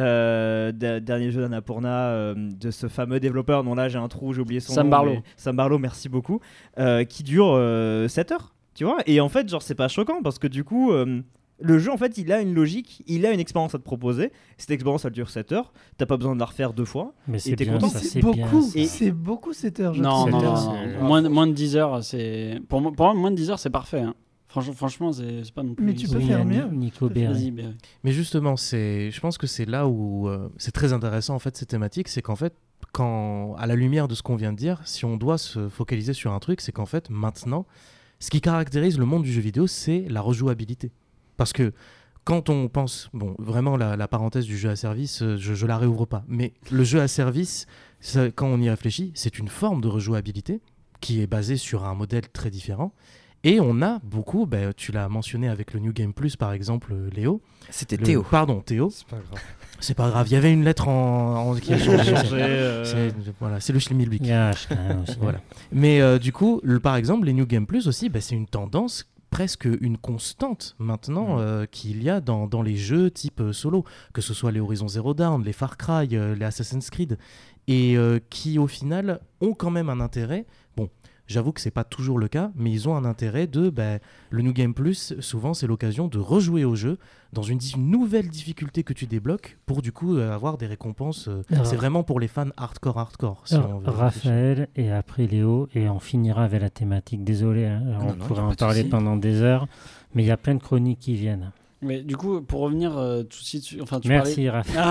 Euh, d- dernier jeu d'Annapurna euh, de ce fameux développeur dont là j'ai un trou, j'ai oublié son Sam nom. Barlow. mais- Sam Barlow, merci beaucoup. Euh, qui dure euh, sept heures, tu vois. Et en fait, genre, c'est pas choquant parce que du coup, euh, le jeu, en fait, il a une logique, il a une expérience à te proposer. Cette expérience, elle dure sept heures. T'as pas besoin de la refaire deux fois. Mais c'est t'es bien, content ça, c'est c'est beaucoup, bien. ça. Et- c'est beaucoup cette heure. je Non, trouve. non, Cette non, heure, non. c'est- Moins, de- moins de dix heures, c'est. Pour moi, pour moi, moins de dix heures, c'est parfait. Hein. Franchement, franchement c'est c'est pas non plus. Mais tu peux Oui, faire Ni- mieux. Nico Tu peux faire- Berry. Vas-y, Berry. Mais justement, c'est, je pense que c'est là où euh, c'est très intéressant en fait ces thématiques, c'est qu'en fait, quand à la lumière de ce qu'on vient de dire, si on doit se focaliser sur un truc, c'est qu'en fait maintenant, ce qui caractérise le monde du jeu vidéo, c'est la rejouabilité. Parce que quand on pense, bon, vraiment la, la parenthèse du jeu à service, euh, je, je la réouvre pas. Mais le jeu à service, ça, quand on y réfléchit, c'est une forme de rejouabilité qui est basée sur un modèle très différent. Et on a beaucoup, ben, tu l'as mentionné avec le New Game Plus par exemple, euh, Léo. C'était Le- Théo. Pardon, Théo. C'est pas grave. C'est pas grave, il y avait une lettre en, en- qui a changé. euh, C'est, voilà, c'est le Schlimilblick. Il y a H quand même aussi. Voilà. Mais euh, du coup, le- par exemple, les New Game Plus aussi, bah, c'est une tendance, presque une constante maintenant euh, qu'il y a dans, dans les jeux type euh, solo, que ce soit les Horizon Zero Dawn, les Far Cry, euh, les Assassin's Creed, et euh, qui au final ont quand même un intérêt. Bon, j'avoue que c'est pas toujours le cas, mais ils ont un intérêt de bah, le New Game Plus. Souvent, c'est l'occasion de rejouer au jeu dans une, di- une nouvelle difficulté que tu débloques pour du coup euh, avoir des récompenses. euh, Alors- c'est vraiment pour les fans hardcore, hardcore. Si Alors, on veut réfléchir. Raphaël et après Léo, et on finira avec la thématique. Désolé, hein, non, on non, y pourrait a en pas de parler souci. pendant des heures, mais il y a plein de chroniques qui viennent. Mais du coup, pour revenir euh, tout de suite, sur- enfin, tu Merci parlais. Raphaël.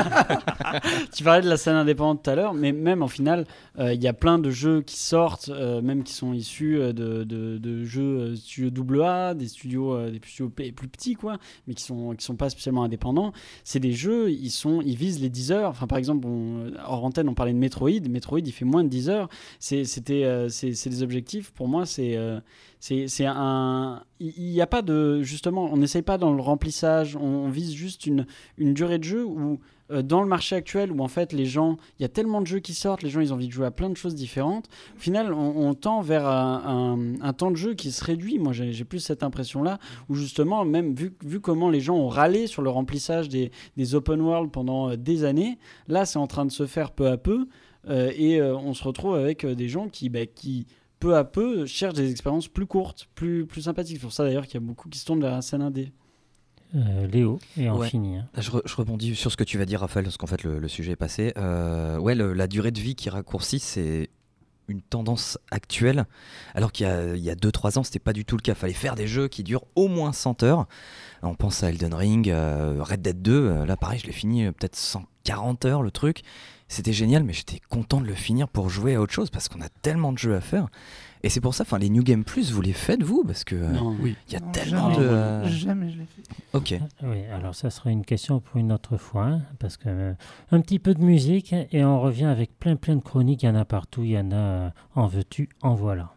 Ah. Tu parlais de la scène indépendante tout à l'heure, mais même en final, euh, il y a plein de jeux qui sortent, euh, même qui sont issus euh, de, de, de jeux euh, studios double A, des studios, euh, des studios p- plus petits, quoi, mais qui sont, qui sont pas spécialement indépendants. C'est des jeux, ils, sont, ils visent les dix heures. Enfin, par exemple, on, hors antenne, on parlait de Metroid. Metroid, il fait moins de dix heures. C'est, c'était, euh, c'est, c'est des objectifs. Pour moi, c'est. Euh, C'est, c'est un. Il n'y a pas de. Justement, on n'essaye pas dans le remplissage, on, on vise juste une, une durée de jeu où, euh, dans le marché actuel, où en fait les gens, il y a tellement de jeux qui sortent, les gens ils ont envie de jouer à plein de choses différentes. Au final, on, on tend vers un, un, un temps de jeu qui se réduit. Moi, j'ai, j'ai plus cette impression-là, où justement, même vu, vu comment les gens ont râlé sur le remplissage des, des open world pendant euh, des années, là, c'est en train de se faire peu à peu, euh, et euh, on se retrouve avec euh, des gens qui, bah, qui peu à peu cherchent des expériences plus courtes, plus, plus sympathiques. C'est pour ça d'ailleurs qu'il y a beaucoup qui se tournent vers la scène indé. Euh, Léo, et on Ouais. finit. Hein. Je, re- je rebondis sur ce que tu vas dire, Raphaël, parce qu'en fait le, le sujet est passé. Euh, ouais, le- la durée de vie qui raccourcit, c'est une tendance actuelle, alors qu'il y a, il y a deux trois ans, c'était pas du tout le cas. Il fallait faire des jeux qui durent au moins cent heures. On pense à Elden Ring, euh, Red Dead deux, euh, là pareil, je l'ai fini euh, peut-être cent quarante heures le truc. C'était génial, mais j'étais content de le finir pour jouer à autre chose, parce qu'on a tellement de jeux à faire. Et c'est pour ça, enfin, les New Game Plus, vous les faites vous, parce que euh, Non. Oui. il y a Non, tellement jamais. de. euh, Jamais je l'ai fait. Ok. Ah, Oui, alors ça sera une question pour une autre fois, hein, parce que euh, un petit peu de musique et on revient avec plein plein de chroniques. Il y en a partout, il y en a euh, en veux-tu, en voilà.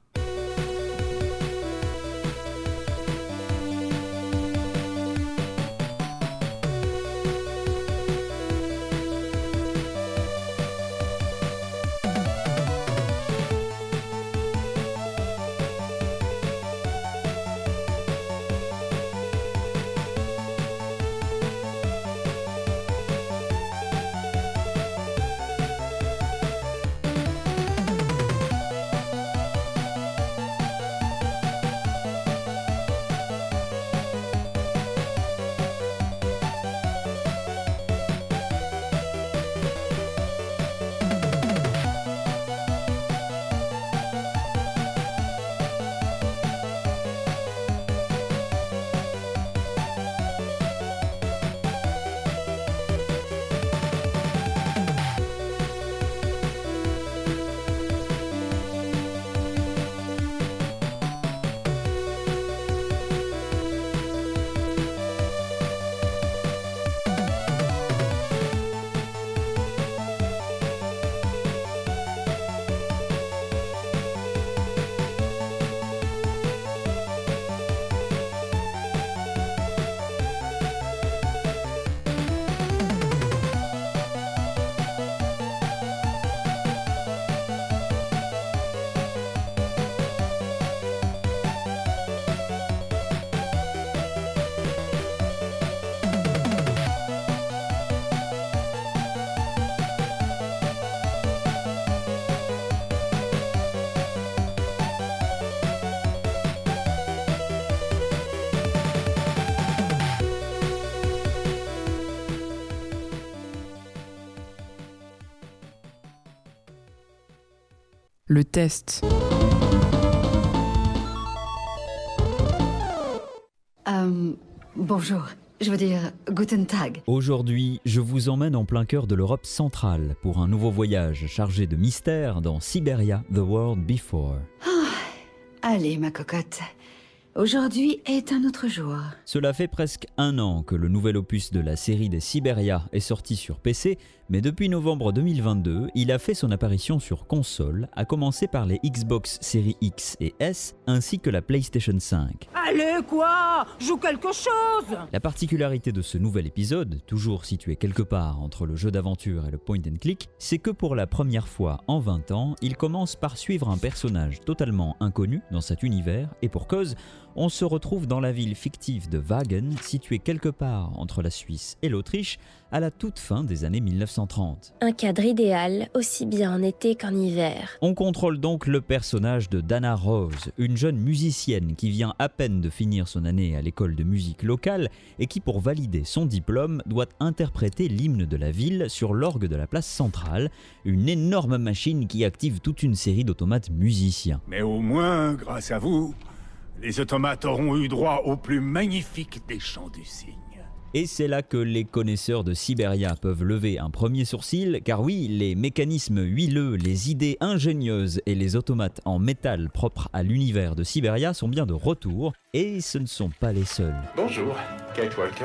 Le test. Euh, bonjour, je veux dire Guten Tag. Aujourd'hui, je vous emmène en plein cœur de l'Europe centrale pour un nouveau voyage chargé de mystères dans Siberia, The World Before. Allez ma cocotte, aujourd'hui est un autre jour. Cela fait presque un an que le nouvel opus de la série des Siberia est sorti sur P C, mais depuis novembre deux mille vingt-deux, il a fait son apparition sur console, à commencer par les Xbox Series X et S, ainsi que la PlayStation cinq. Allez quoi, joue quelque chose. La particularité de ce nouvel épisode, toujours situé quelque part entre le jeu d'aventure et le point and click, c'est que pour la première fois en vingt ans, il commence par suivre un personnage totalement inconnu dans cet univers, et pour cause, on se retrouve dans la ville fictive de Wagen, située quelque part entre la Suisse et l'Autriche, à la toute fin des années mille neuf cent trente. Un cadre idéal, aussi bien en été qu'en hiver. On contrôle donc le personnage de Dana Rose, une jeune musicienne qui vient à peine de finir son année à l'école de musique locale et qui, pour valider son diplôme, doit interpréter l'hymne de la ville sur l'orgue de la place centrale, une énorme machine qui active toute une série d'automates musiciens. Mais au moins, grâce à vous, les automates auront eu droit au plus magnifique des chants du cygne. Et c'est là que les connaisseurs de Siberia peuvent lever un premier sourcil, car oui, les mécanismes huileux, les idées ingénieuses et les automates en métal propres à l'univers de Siberia sont bien de retour, et ce ne sont pas les seuls. Bonjour, Kate Walker.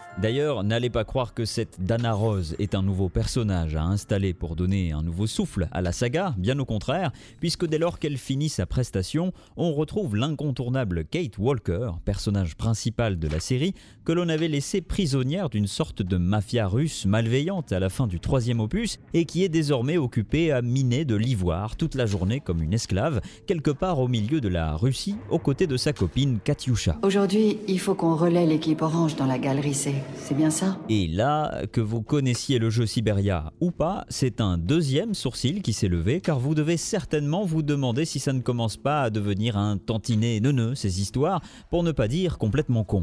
D'ailleurs, n'allez pas croire que cette Dana Rose est un nouveau personnage à installer pour donner un nouveau souffle à la saga, bien au contraire, puisque dès lors qu'elle finit sa prestation, on retrouve l'incontournable Kate Walker, personnage principal de la série, que l'on avait laissé prisonnière d'une sorte de mafia russe malveillante à la fin du troisième opus et qui est désormais occupée à miner de l'ivoire toute la journée comme une esclave, quelque part au milieu de la Russie, aux côtés de sa copine Katyusha. Aujourd'hui, il faut qu'on relaie l'équipe orange dans la galerie C. C'est bien ça? Et là, que vous connaissiez le jeu Siberia ou pas, c'est un deuxième sourcil qui s'est levé, car vous devez certainement vous demander si ça ne commence pas à devenir un tantinet neuneux, ces histoires, pour ne pas dire complètement con.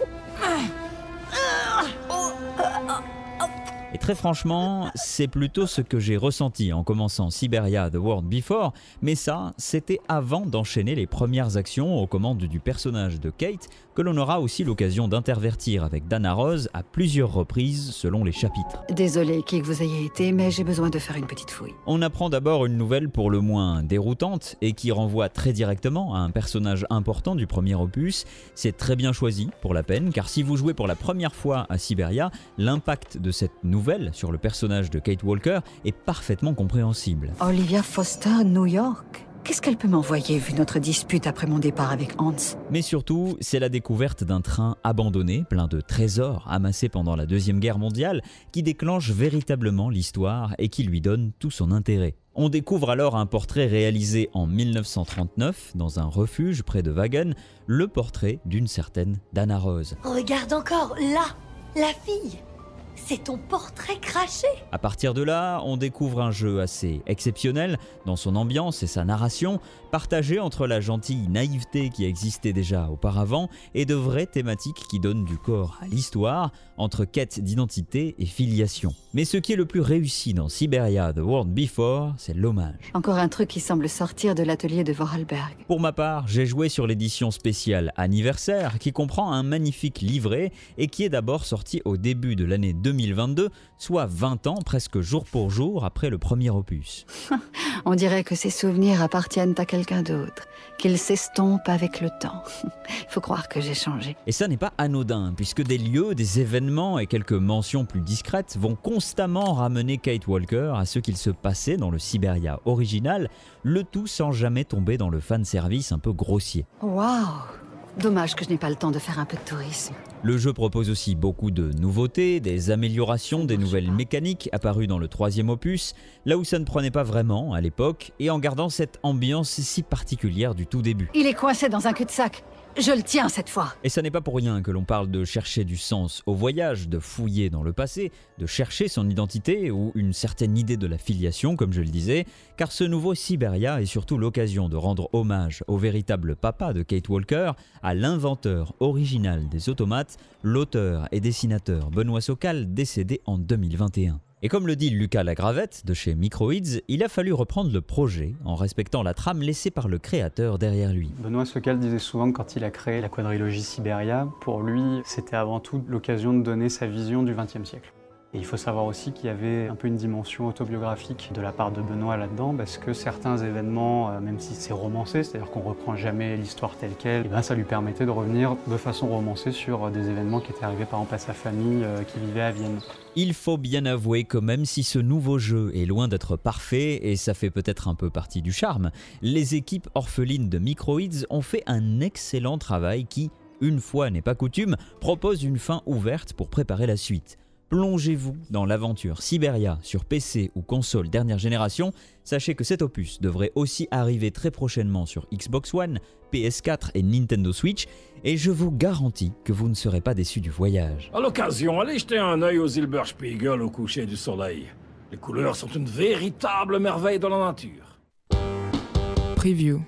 Et très franchement, c'est plutôt ce que j'ai ressenti en commençant Siberia The World Before, mais ça, c'était avant d'enchaîner les premières actions aux commandes du personnage de Kate, que l'on aura aussi l'occasion d'intervertir avec Dana Rose à plusieurs reprises selon les chapitres. Désolé qui que vous ayez été, mais j'ai besoin de faire une petite fouille. On apprend d'abord une nouvelle pour le moins déroutante et qui renvoie très directement à un personnage important du premier opus. C'est très bien choisi pour la peine, car si vous jouez pour la première fois à Siberia, l'impact de cette nouvelle sur le personnage de Kate Walker est parfaitement compréhensible. Olivia Foster, New York. Qu'est-ce qu'elle peut m'envoyer vu notre dispute après mon départ avec Hans? Mais surtout, c'est la découverte d'un train abandonné, plein de trésors amassés pendant la Deuxième Guerre mondiale, qui déclenche véritablement l'histoire et qui lui donne tout son intérêt. On découvre alors un portrait réalisé en mille neuf cent trente-neuf, dans un refuge près de Wagen, le portrait d'une certaine Dana Rose. Regarde encore, là, la fille. C'est ton portrait craché. À partir de là, on découvre un jeu assez exceptionnel dans son ambiance et sa narration, partagé entre la gentille naïveté qui existait déjà auparavant et de vraies thématiques qui donnent du corps à l'histoire, entre quête d'identité et filiation. Mais ce qui est le plus réussi dans Siberia The World Before, c'est l'hommage. Encore un truc qui semble sortir de l'atelier de Vorarlberg. Pour ma part, j'ai joué sur l'édition spéciale anniversaire qui comprend un magnifique livret et qui est d'abord sorti au début de l'année deux mille vingt-deux, soit vingt ans presque jour pour jour après le premier opus. On dirait que ces souvenirs appartiennent à quelqu'un d'autre, qu'ils s'estompent avec le temps. Il faut croire que j'ai changé. Et ça n'est pas anodin, puisque des lieux, des événements et quelques mentions plus discrètes vont constamment ramener Kate Walker à ce qu'il se passait dans le Siberia original, le tout sans jamais tomber dans le fanservice un peu grossier. Waouh! Dommage que je n'ai pas le temps de faire un peu de tourisme. Le jeu propose aussi beaucoup de nouveautés, des améliorations, des nouvelles mécaniques apparues dans le troisième opus, là où ça ne prenait pas vraiment à l'époque, et en gardant cette ambiance si particulière du tout début. Il est coincé dans un cul-de-sac. Je le tiens cette fois. Et ça n'est pas pour rien que l'on parle de chercher du sens au voyage, de fouiller dans le passé, de chercher son identité ou une certaine idée de la filiation, comme je le disais, car ce nouveau Siberia est surtout l'occasion de rendre hommage au véritable papa de Kate Walker, à l'inventeur original des automates, l'auteur et dessinateur Benoît Sokal, décédé en deux mille vingt et un. Et comme le dit Lucas Lagravette de chez Microids, il a fallu reprendre le projet en respectant la trame laissée par le créateur derrière lui. Benoît Sokal disait souvent que quand il a créé la quadrilogie Siberia, pour lui, c'était avant tout l'occasion de donner sa vision du vingtième siècle. Et il faut savoir aussi qu'il y avait un peu une dimension autobiographique de la part de Benoît là-dedans, parce que certains événements, euh, même si c'est romancé, c'est-à-dire qu'on reprend jamais l'histoire telle qu'elle, et ben ça lui permettait de revenir de façon romancée sur des événements qui étaient arrivés par exemple à sa famille euh, qui vivait à Vienne. Il faut bien avouer que même si ce nouveau jeu est loin d'être parfait, et ça fait peut-être un peu partie du charme, les équipes orphelines de Microids ont fait un excellent travail qui, une fois n'est pas coutume, propose une fin ouverte pour préparer la suite. Plongez-vous dans l'aventure Siberia sur P C ou console dernière génération, sachez que cet opus devrait aussi arriver très prochainement sur Xbox One, P S quatre et Nintendo Switch, et je vous garantis que vous ne serez pas déçus du voyage. À l'occasion, allez jeter un œil au Silberspiegel au coucher du soleil. Les couleurs sont une véritable merveille de la nature. Preview.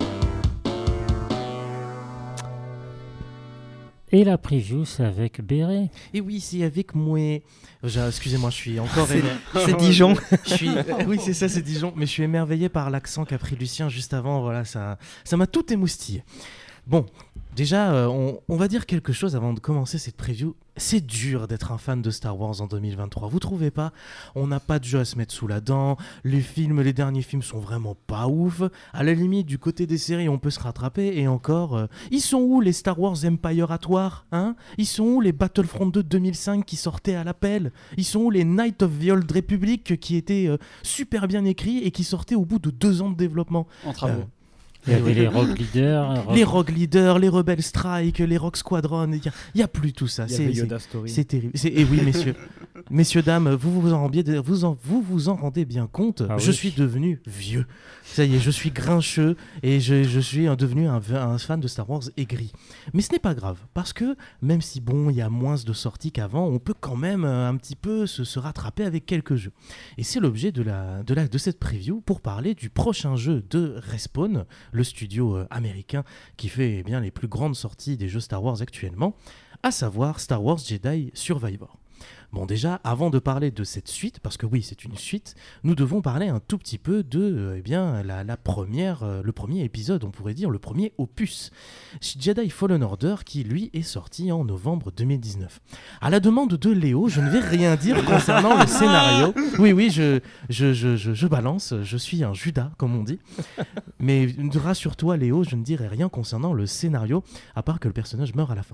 Et la preview, c'est avec Béret. Et oui, c'est avec moi. Je- Excusez-moi, je suis encore... C'est- émer- c'est Dijon. Je suis... euh, Oui, c'est ça, c'est Dijon. Mais je suis émerveillé par l'accent qu'a pris Lucien juste avant. Voilà, ça ça m'a tout émoustillé. Bon, Déjà, euh, on, on va dire quelque chose avant de commencer cette preview. C'est dur d'être un fan de Star Wars en deux mille vingt-trois. Vous trouvez pas ? On n'a pas de jeu à se mettre sous la dent. Les films, les derniers films sont vraiment pas ouf. À la limite, du côté des séries, on peut se rattraper. Et encore, euh, ils sont où les Star Wars Empire at War, hein ? Ils sont où les Battlefront deux deux mille cinq qui sortaient à l'appel ? Ils sont où les Knights of the Old Republic qui étaient euh, super bien écrits et qui sortaient au bout de deux ans de développement ? En travaux. Euh, Il y avait les Rogue Leaders. Les Rogue Leaders, les Rebel Strike, les Rogue Squadron, il n'y a, a plus tout ça. Il y avait Yoda Story. C'est terrible. C'est, et oui, messieurs, messieurs, dames, vous vous en, rendez, vous en, vous vous en rendez bien compte. Ah je oui. suis devenu vieux. Ça y est, je suis grincheux et je, je suis un, devenu un, un fan de Star Wars aigri. Mais ce n'est pas grave, parce que même si bon, il y a moins de sorties qu'avant, on peut quand même un petit peu se, se rattraper avec quelques jeux. Et c'est l'objet de, la, de, la, de cette preview pour parler du prochain jeu de Respawn, le studio euh, américain qui fait eh bien, les plus grandes sorties des jeux Star Wars actuellement, à savoir Star Wars Jedi Survivor. Bon, déjà, avant de parler de cette suite, parce que oui, c'est une suite, nous devons parler un tout petit peu de euh, eh bien, la, la première, euh, le premier épisode, on pourrait dire le premier opus, Jedi Fallen Order, qui lui est sorti en novembre deux mille dix-neuf. À la demande de Léo, je ne vais rien dire concernant le scénario. Oui, oui, je, je, je, je, je balance, je suis un Judas, comme on dit. Mais rassure-toi, Léo, je ne dirai rien concernant le scénario, à part que le personnage meurt à la fin.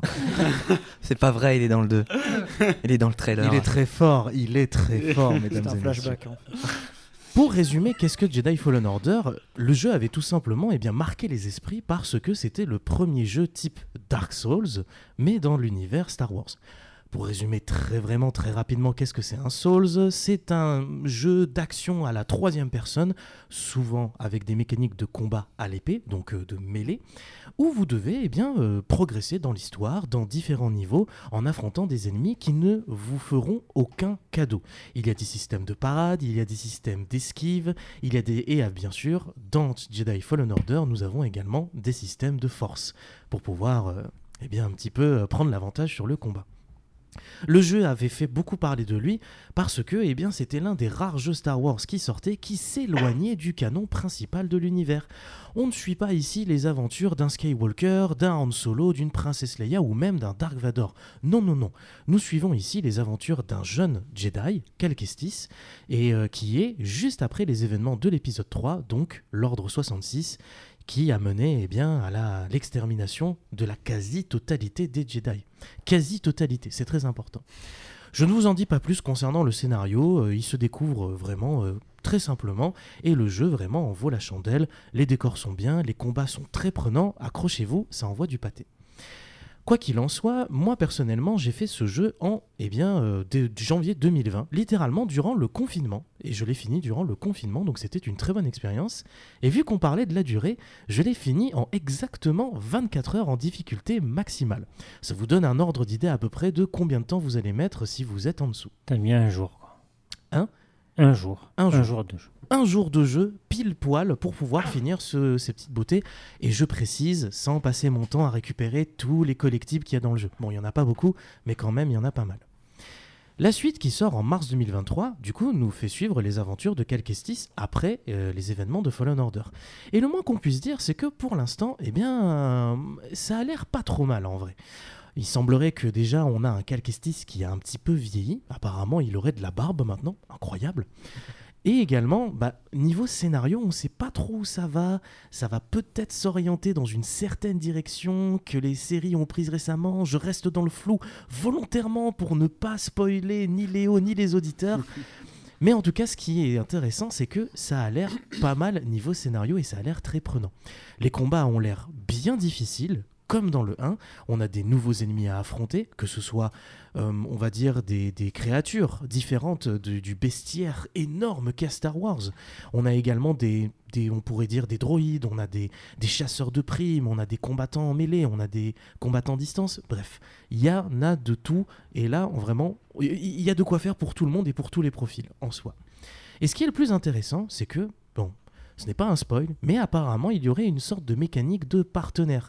C'est pas vrai, il est dans le deux. Il est dans le trailer. Il est très fort, il est très fort, mesdames et messieurs. Hein. Pour résumer, qu'est-ce que Jedi Fallen Order ? Le jeu avait tout simplement eh bien, marqué les esprits parce que c'était le premier jeu type Dark Souls, mais dans l'univers Star Wars. Pour résumer très vraiment très rapidement, qu'est-ce que c'est un Souls ? C'est un jeu d'action à la troisième personne, souvent avec des mécaniques de combat à l'épée, donc euh, de mêlée, où vous devez eh bien, euh, progresser dans l'histoire, dans différents niveaux, en affrontant des ennemis qui ne vous feront aucun cadeau. Il y a des systèmes de parade, il y a des systèmes d'esquive, il y a des... et bien sûr, dans Jedi Fallen Order, nous avons également des systèmes de force, pour pouvoir euh, eh bien, un petit peu euh, prendre l'avantage sur le combat. Le jeu avait fait beaucoup parler de lui parce que eh bien, c'était l'un des rares jeux Star Wars qui sortait qui s'éloignait du canon principal de l'univers. On ne suit pas ici les aventures d'un Skywalker, d'un Han Solo, d'une princesse Leia ou même d'un Dark Vador. Non, non, non. Nous suivons ici les aventures d'un jeune Jedi, Cal Kestis, et euh, qui est juste après les événements de l'épisode trois, donc l'Ordre soixante-six, qui a mené eh bien, à la, l'extermination de la quasi-totalité des Jedi. Quasi-totalité, c'est très important. Je ne vous en dis pas plus concernant le scénario, euh, il se découvre vraiment euh, très simplement, et le jeu vraiment en vaut la chandelle. Les décors sont bien, les combats sont très prenants, accrochez-vous, ça envoie du pâté. Quoi qu'il en soit, moi personnellement, j'ai fait ce jeu en eh bien, euh, de, de janvier deux mille vingt, littéralement durant le confinement. Et je l'ai fini durant le confinement, donc c'était une très bonne expérience. Et vu qu'on parlait de la durée, je l'ai fini en exactement vingt-quatre heures en difficulté maximale. Ça vous donne un ordre d'idée à peu près de combien de temps vous allez mettre si vous êtes en dessous. T'as mis un jour, quoi. Hein ? Un jour. Un, un jour. jour de jeu. Un jour de jeu, pile poil, pour pouvoir finir ce, ces petites beautés. Et je précise, sans passer mon temps à récupérer tous les collectibles qu'il y a dans le jeu. Bon, il n'y en a pas beaucoup, mais quand même, il y en a pas mal. La suite qui sort en mars deux mille vingt-trois, du coup, nous fait suivre les aventures de Cal Kestis après euh, les événements de Fallen Order. Et le moins qu'on puisse dire, c'est que pour l'instant, eh bien, euh, ça a l'air pas trop mal en vrai. Il semblerait que déjà on a un Cal Kestis qui a un petit peu vieilli. Apparemment, il aurait de la barbe maintenant, incroyable. Et également, bah, niveau scénario, on ne sait pas trop où ça va. Ça va peut-être s'orienter dans une certaine direction que les séries ont prise récemment. Je reste dans le flou volontairement pour ne pas spoiler ni Léo ni les auditeurs. Mais en tout cas, ce qui est intéressant, c'est que ça a l'air pas mal niveau scénario et ça a l'air très prenant. Les combats ont l'air bien difficiles. Comme dans le un, on a des nouveaux ennemis à affronter, que ce soit, euh, on va dire, des, des créatures différentes de, du bestiaire énorme qu'est Star Wars. On a également des, des, on pourrait dire, des droïdes, on a des, des chasseurs de primes, on a des combattants en mêlée, on a des combattants distance. Bref, il y en a de tout. Et là, on, vraiment, il y a de quoi faire pour tout le monde et pour tous les profils en soi. Et ce qui est le plus intéressant, c'est que, bon, ce n'est pas un spoil, mais apparemment, il y aurait une sorte de mécanique de partenaire.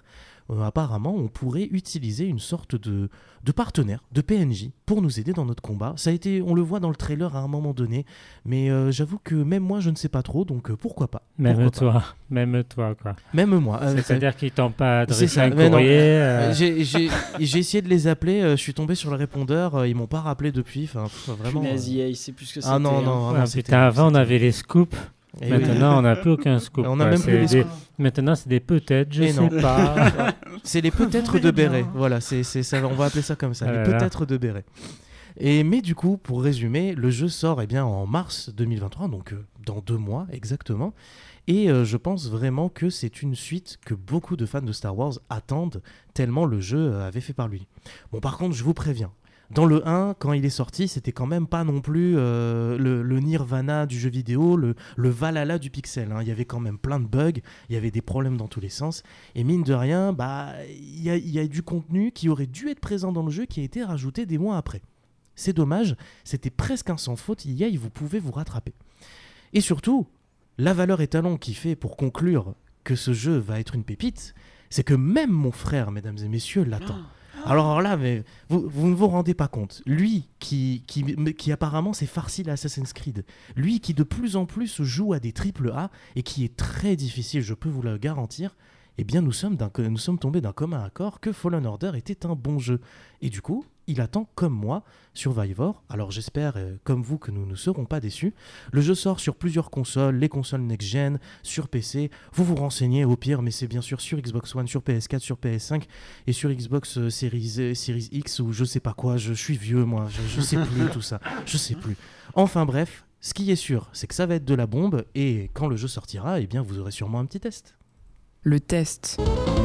euh, apparemment, on pourrait utiliser une sorte de, de partenaire, de P N J, pour nous aider dans notre combat. Ça a été, on le voit dans le trailer à un moment donné, mais euh, j'avoue que même moi, je ne sais pas trop, donc euh, pourquoi pas. Même pourquoi toi, pas. même toi, quoi. Même moi. Euh, C'est-à-dire qu'ils t'ont pas adressé ça, un mais courrier. non, euh... j'ai, j'ai, j'ai essayé de les appeler, euh, je suis tombé sur le répondeur, euh, ils m'ont pas rappelé depuis, enfin pff, vraiment. Punaise, euh... I A, il sait plus ce que c'était. Ah non, non, hein. vraiment, Ah, c'était- putain, avant on c'était- avait les scoops. Eh Maintenant oui. on n'a plus aucun scoop. On n'a quoi. même plus C'est les des- scoops. Maintenant c'est des peut-être, je Et sais non. pas. C'est les peut-être de Béret. Voilà, c'est, c'est ça, on va appeler ça comme ça, Ah les là là. peut-être de Béret. Et mais du coup, pour résumer, le jeu sort eh bien en mars deux mille vingt-trois, donc euh, dans deux mois exactement. Et euh, je pense vraiment que c'est une suite que beaucoup de fans de Star Wars attendent, tellement le jeu euh, avait fait par lui. Bon, par contre, je vous préviens. Dans le un, quand il est sorti, c'était quand même pas non plus euh, le, le Nirvana du jeu vidéo, le, le Valhalla du pixel. Hein. Il y avait quand même plein de bugs, il y avait des problèmes dans tous les sens. Et mine de rien, bah, il y a, il y a du contenu qui aurait dû être présent dans le jeu qui a été rajouté des mois après. C'est dommage, c'était presque un sans faute, il y a, vous pouvez vous rattraper. Et surtout, la valeur étalon qui fait pour conclure que ce jeu va être une pépite, c'est que même mon frère, mesdames et messieurs, l'attend. Alors là, mais vous, vous ne vous rendez pas compte. Lui, qui, qui, qui apparemment s'est farci l'Assassin's Creed, lui qui de plus en plus joue à des triple A et qui est très difficile, je peux vous le garantir, eh bien nous sommes, d'un, nous sommes tombés d'un commun accord que Fallen Order était un bon jeu. Et du coup, il attend comme moi Survivor. Alors j'espère, euh, comme vous, que nous ne serons pas déçus. Le jeu sort sur plusieurs consoles, les consoles next-gen, sur P C. Vous vous renseignez au pire, mais c'est bien sûr sur Xbox One, sur P S quatre, sur P S cinq et sur Xbox euh, Series, euh, Series X ou je sais pas quoi. Je, je suis vieux, moi. Je, je sais plus tout ça. Je sais plus. Enfin bref, ce qui est sûr, c'est que ça va être de la bombe et quand le jeu sortira, eh bien vous aurez sûrement un petit test. Le test.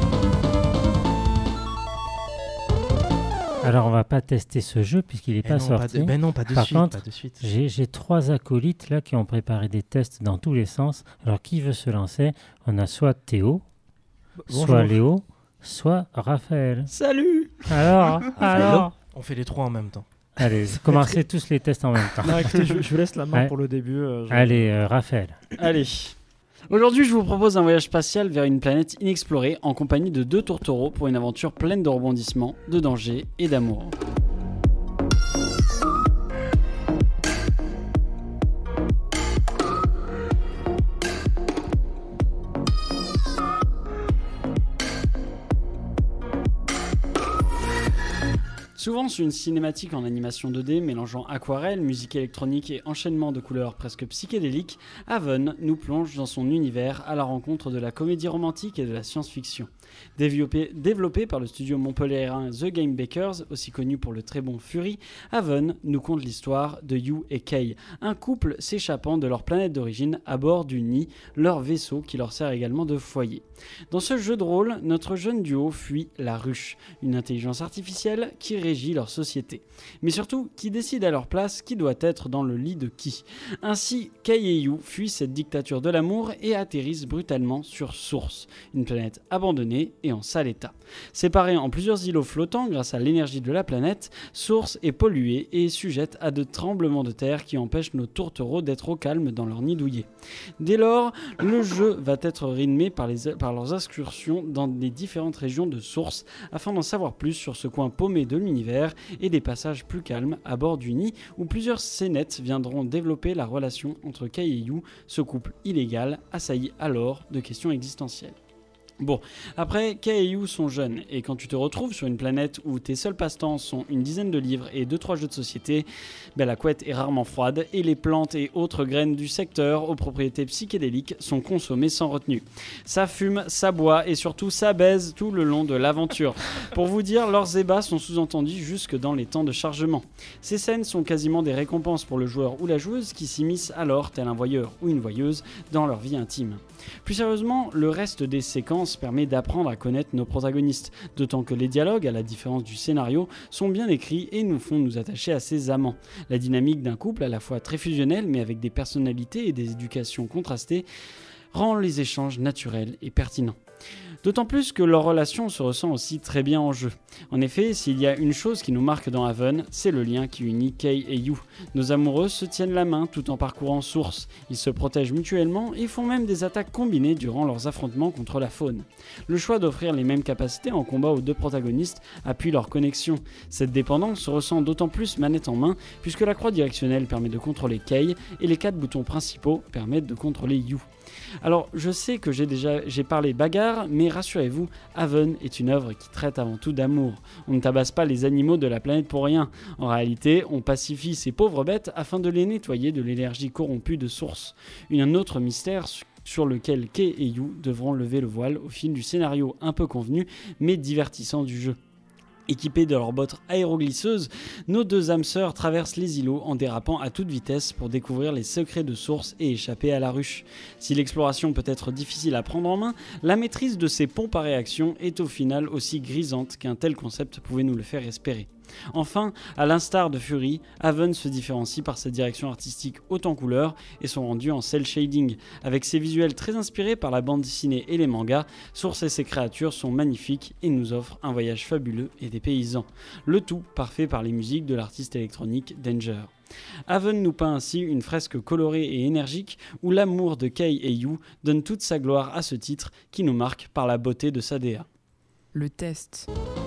Alors on va pas tester ce jeu puisqu'il n'est Eh pas non, pas sorti. de- ben non, pas de Par suite, contre, pas de suite. J'ai, j'ai trois acolytes là qui ont préparé des tests dans tous les sens. Alors qui veut se lancer? On a soit Théo, Bonjour. soit Léo, soit Raphaël. Salut. Alors, alors. On fait les trois en même temps. Allez, commencez tous les tests en même temps. Non, écoutez, je, je vous laisse la main Ouais. pour le début. euh, je- Allez, euh, Raphaël. Allez. Aujourd'hui, je vous propose un voyage spatial vers une planète inexplorée en compagnie de deux tourtereaux pour une aventure pleine de rebondissements, de dangers et d'amour. Souvent sur une cinématique en animation deux D mélangeant aquarelle, musique électronique et enchaînement de couleurs presque psychédéliques, Haven nous plonge dans son univers à la rencontre de la comédie romantique et de la science-fiction. Développé, développé par le studio montpelliérain The Game Bakers, aussi connu pour le très bon Fury, Haven nous conte l'histoire de Yu et Kei, un couple s'échappant de leur planète d'origine à bord du Nid, leur vaisseau qui leur sert également de foyer. Dans ce jeu de rôle, notre jeune duo fuit la ruche, une intelligence artificielle qui régit leur société, mais surtout qui décide à leur place qui doit être dans le lit de qui. Ainsi, Kei et Yu fuient cette dictature de l'amour et atterrissent brutalement sur Source, une planète abandonnée et en sale état. Séparée en plusieurs îlots flottants grâce à l'énergie de la planète, Source est polluée et est sujette à de tremblements de terre qui empêchent nos tourtereaux d'être au calme dans leur nid douillet. Dès lors, le jeu va être rythmé par, les, par leurs excursions dans les différentes régions de Source afin d'en savoir plus sur ce coin paumé de l'univers et des passages plus calmes à bord du nid où plusieurs scénettes viendront développer la relation entre Kei et Yu, ce couple illégal assailli alors de questions existentielles. Bon, après, Kei et Yu sont jeunes, et quand tu te retrouves sur une planète où tes seuls passe-temps sont une dizaine de livres et deux trois jeux de société, ben la couette est rarement froide, et les plantes et autres graines du secteur aux propriétés psychédéliques sont consommées sans retenue. Ça fume, ça boit, et surtout ça baise tout le long de l'aventure. Pour vous dire, leurs ébats sont sous-entendus jusque dans les temps de chargement. Ces scènes sont quasiment des récompenses pour le joueur ou la joueuse qui s'immisce alors, tel un voyeur ou une voyeuse, dans leur vie intime. Plus sérieusement, le reste des séquences permet d'apprendre à connaître nos protagonistes, d'autant que les dialogues, à la différence du scénario, sont bien écrits et nous font nous attacher à ces amants. La dynamique d'un couple à la fois très fusionnel mais avec des personnalités et des éducations contrastées rend les échanges naturels et pertinents. D'autant plus que leur relation se ressent aussi très bien en jeu. En effet, s'il y a une chose qui nous marque dans Haven, c'est le lien qui unit Kay et Yu. Nos amoureux se tiennent la main tout en parcourant Source. Ils se protègent mutuellement et font même des attaques combinées durant leurs affrontements contre la faune. Le choix d'offrir les mêmes capacités en combat aux deux protagonistes appuie leur connexion. Cette dépendance se ressent d'autant plus manette en main puisque la croix directionnelle permet de contrôler Kay et les quatre boutons principaux permettent de contrôler Yu. Alors, je sais que j'ai déjà j'ai parlé bagarre, mais rassurez-vous, Haven est une œuvre qui traite avant tout d'amour. On ne tabasse pas les animaux de la planète pour rien. En réalité, on pacifie ces pauvres bêtes afin de les nettoyer de l'énergie corrompue de Source. Un autre mystère sur lequel Kay et Yu devront lever le voile au fil du scénario un peu convenu, mais divertissant du jeu. Équipés de leurs bottes aéroglisseuses, nos deux âmes sœurs traversent les îlots en dérapant à toute vitesse pour découvrir les secrets de Source et échapper à la ruche. Si l'exploration peut être difficile à prendre en main, la maîtrise de ces pompes à réaction est au final aussi grisante qu'un tel concept pouvait nous le faire espérer. Enfin, à l'instar de Fury, Haven se différencie par sa direction artistique haute en couleurs et son rendu en cel shading. Avec ses visuels très inspirés par la bande dessinée et les mangas, Source et ses créatures sont magnifiques et nous offrent un voyage fabuleux et dépaysant. Le tout parfait par les musiques de l'artiste électronique Danger. Haven nous peint ainsi une fresque colorée et énergique où l'amour de Kay et Yu donne toute sa gloire à ce titre qui nous marque par la beauté de sa D A. Le test.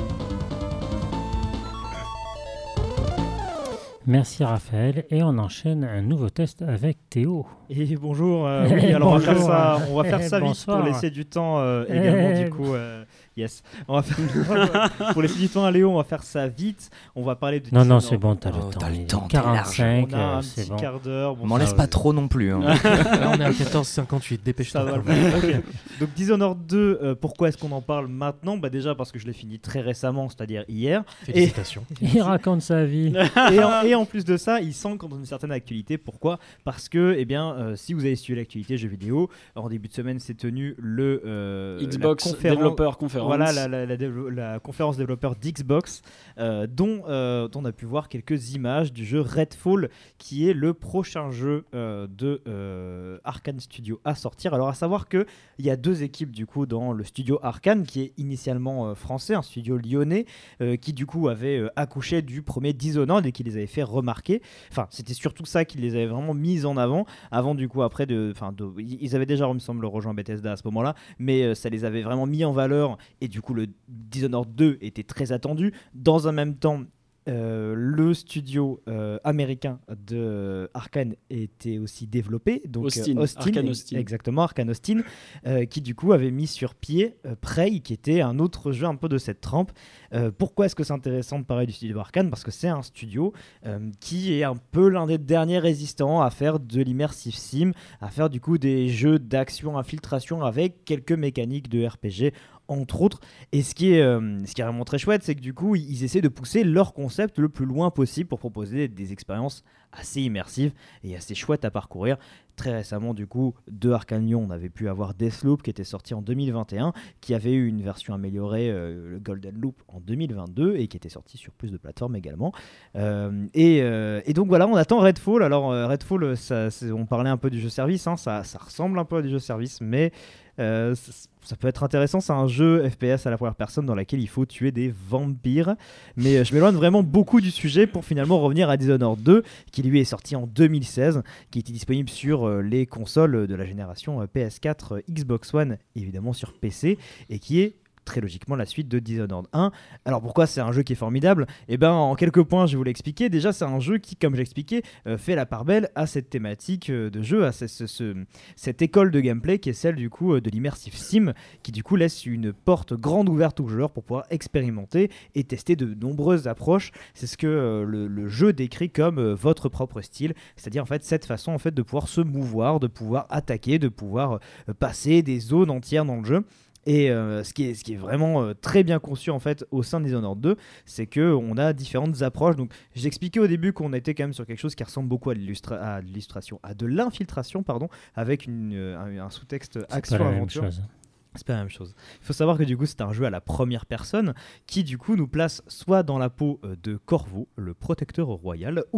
Merci Raphaël, et on enchaîne un nouveau test avec Théo. Et bonjour, euh, oui, alors bonjour. on va faire ça, on va faire Eh, ça vite bonsoir. pour laisser du temps euh, également Eh, du coup. Euh, yes, on va faire pour laisser du temps à Léo, on va faire ça vite. On va parler de. Non, non, Dishonored. c'est bon, t'as le Oh, temps. t'as le il est temps, t'es quarante-cinq, On a un euh, c'est petit bon. quart d'heure. Bon, On m'en ça laisse va. pas trop non plus. Hein. Là, on est à quatorze cinquante-huit, dépêche-toi. Ça va le faire. Ok. Donc Dishonored deux, euh, pourquoi est-ce qu'on en parle maintenant? Bah déjà parce que je l'ai fini très récemment, c'est-à-dire hier. Félicitations. Et... Il raconte sa vie. et, en, et en plus de ça, il s'ancre dans une certaine actualité. Pourquoi? Parce que, eh bien, euh, si vous avez suivi l'actualité jeux vidéo, en début de semaine s'est tenu le euh, Xbox la conférence- Developer Conference. Voilà la, la, la, dévo- la conférence développeur d'Xbox, euh, dont, euh, dont on a pu voir quelques images du jeu Redfall, qui est le prochain jeu euh, de euh, Arkane Studio à sortir. Alors à savoir que il y a deux équipes du coup dans le studio Arkane, qui est initialement euh, français, un studio lyonnais, euh, qui du coup avait euh, accouché du premier Dishonored et qui les avait fait remarquer. Enfin, c'était surtout ça qui les avait vraiment mis en avant. Avant du coup, après, de, enfin, de, ils avaient déjà, il me semble, rejoint Bethesda à ce moment-là, mais euh, ça les avait vraiment mis en valeur. Et du coup, le Dishonored deux était très attendu. Dans un même temps, Euh, le studio euh, américain de euh, Arkane était aussi développé, donc Austin, euh, Austin, Arkane ex- Austin. exactement, Arkane Austin, euh, qui du coup avait mis sur pied euh, Prey, qui était un autre jeu un peu de cette trempe. Euh, pourquoi est-ce que c'est intéressant de parler du studio Arkane? Parce que c'est un studio euh, qui est un peu l'un des derniers résistants à faire de l'immersive sim, à faire du coup des jeux d'action infiltration avec quelques mécaniques de R P G entre autres. Et ce qui est, euh, ce qui est vraiment très chouette, c'est que du coup, ils, ils essaient de pousser leur concept le plus loin possible pour proposer des expériences assez immersives et assez chouettes à parcourir. Très récemment, du coup, de Arkane Lyon, on avait pu avoir Deathloop qui était sorti en deux mille vingt et un, qui avait eu une version améliorée, euh, le Golden Loop, en deux mille vingt-deux et qui était sorti sur plus de plateformes également. Euh, et, euh, et donc voilà, on attend Redfall. Alors, euh, Redfall, ça, c'est- on parlait un peu du jeu service, hein, ça, ça ressemble un peu à du jeu service, mais euh, ça, ça peut être intéressant. C'est un jeu F P S à la première personne dans lequel il faut tuer des vampires. Mais euh, je m'éloigne vraiment beaucoup du sujet pour finalement revenir à Dishonored deux, qui lui est sorti en deux mille seize, qui était disponible sur euh, les consoles de la génération euh, P S quatre, euh, Xbox One, évidemment sur P C, et qui est très logiquement la suite de Dishonored un. Alors pourquoi c'est un jeu qui est formidable? Eh bien en quelques points je vais vous l'expliquer. Déjà c'est un jeu qui, comme j'expliquais, euh, fait la part belle à cette thématique euh, de jeu, à ce, ce- ce- cette école de gameplay qui est celle du coup euh, de l'immersive sim, qui du coup laisse une porte grande ouverte aux joueurs pour pouvoir expérimenter et tester de nombreuses approches. C'est ce que euh, le, le jeu décrit comme euh, votre propre style, c'est-à-dire en fait cette façon en fait de pouvoir se mouvoir, de pouvoir attaquer, de pouvoir euh, passer des zones entières dans le jeu. Et euh, ce, qui est, ce qui est vraiment euh, très bien conçu en fait au sein de Dishonored deux, c'est qu'on a différentes approches. Donc j'expliquais au début qu'on était quand même sur quelque chose qui ressemble beaucoup à, l'illustra- à l'illustration, à de l'infiltration, pardon, avec une, euh, un, un sous-texte C'est pas la même action-aventure. chose. C'est pas la même chose. Il faut savoir que du coup c'est un jeu à la première personne qui du coup nous place soit dans la peau euh, de Corvo, le protecteur royal, ou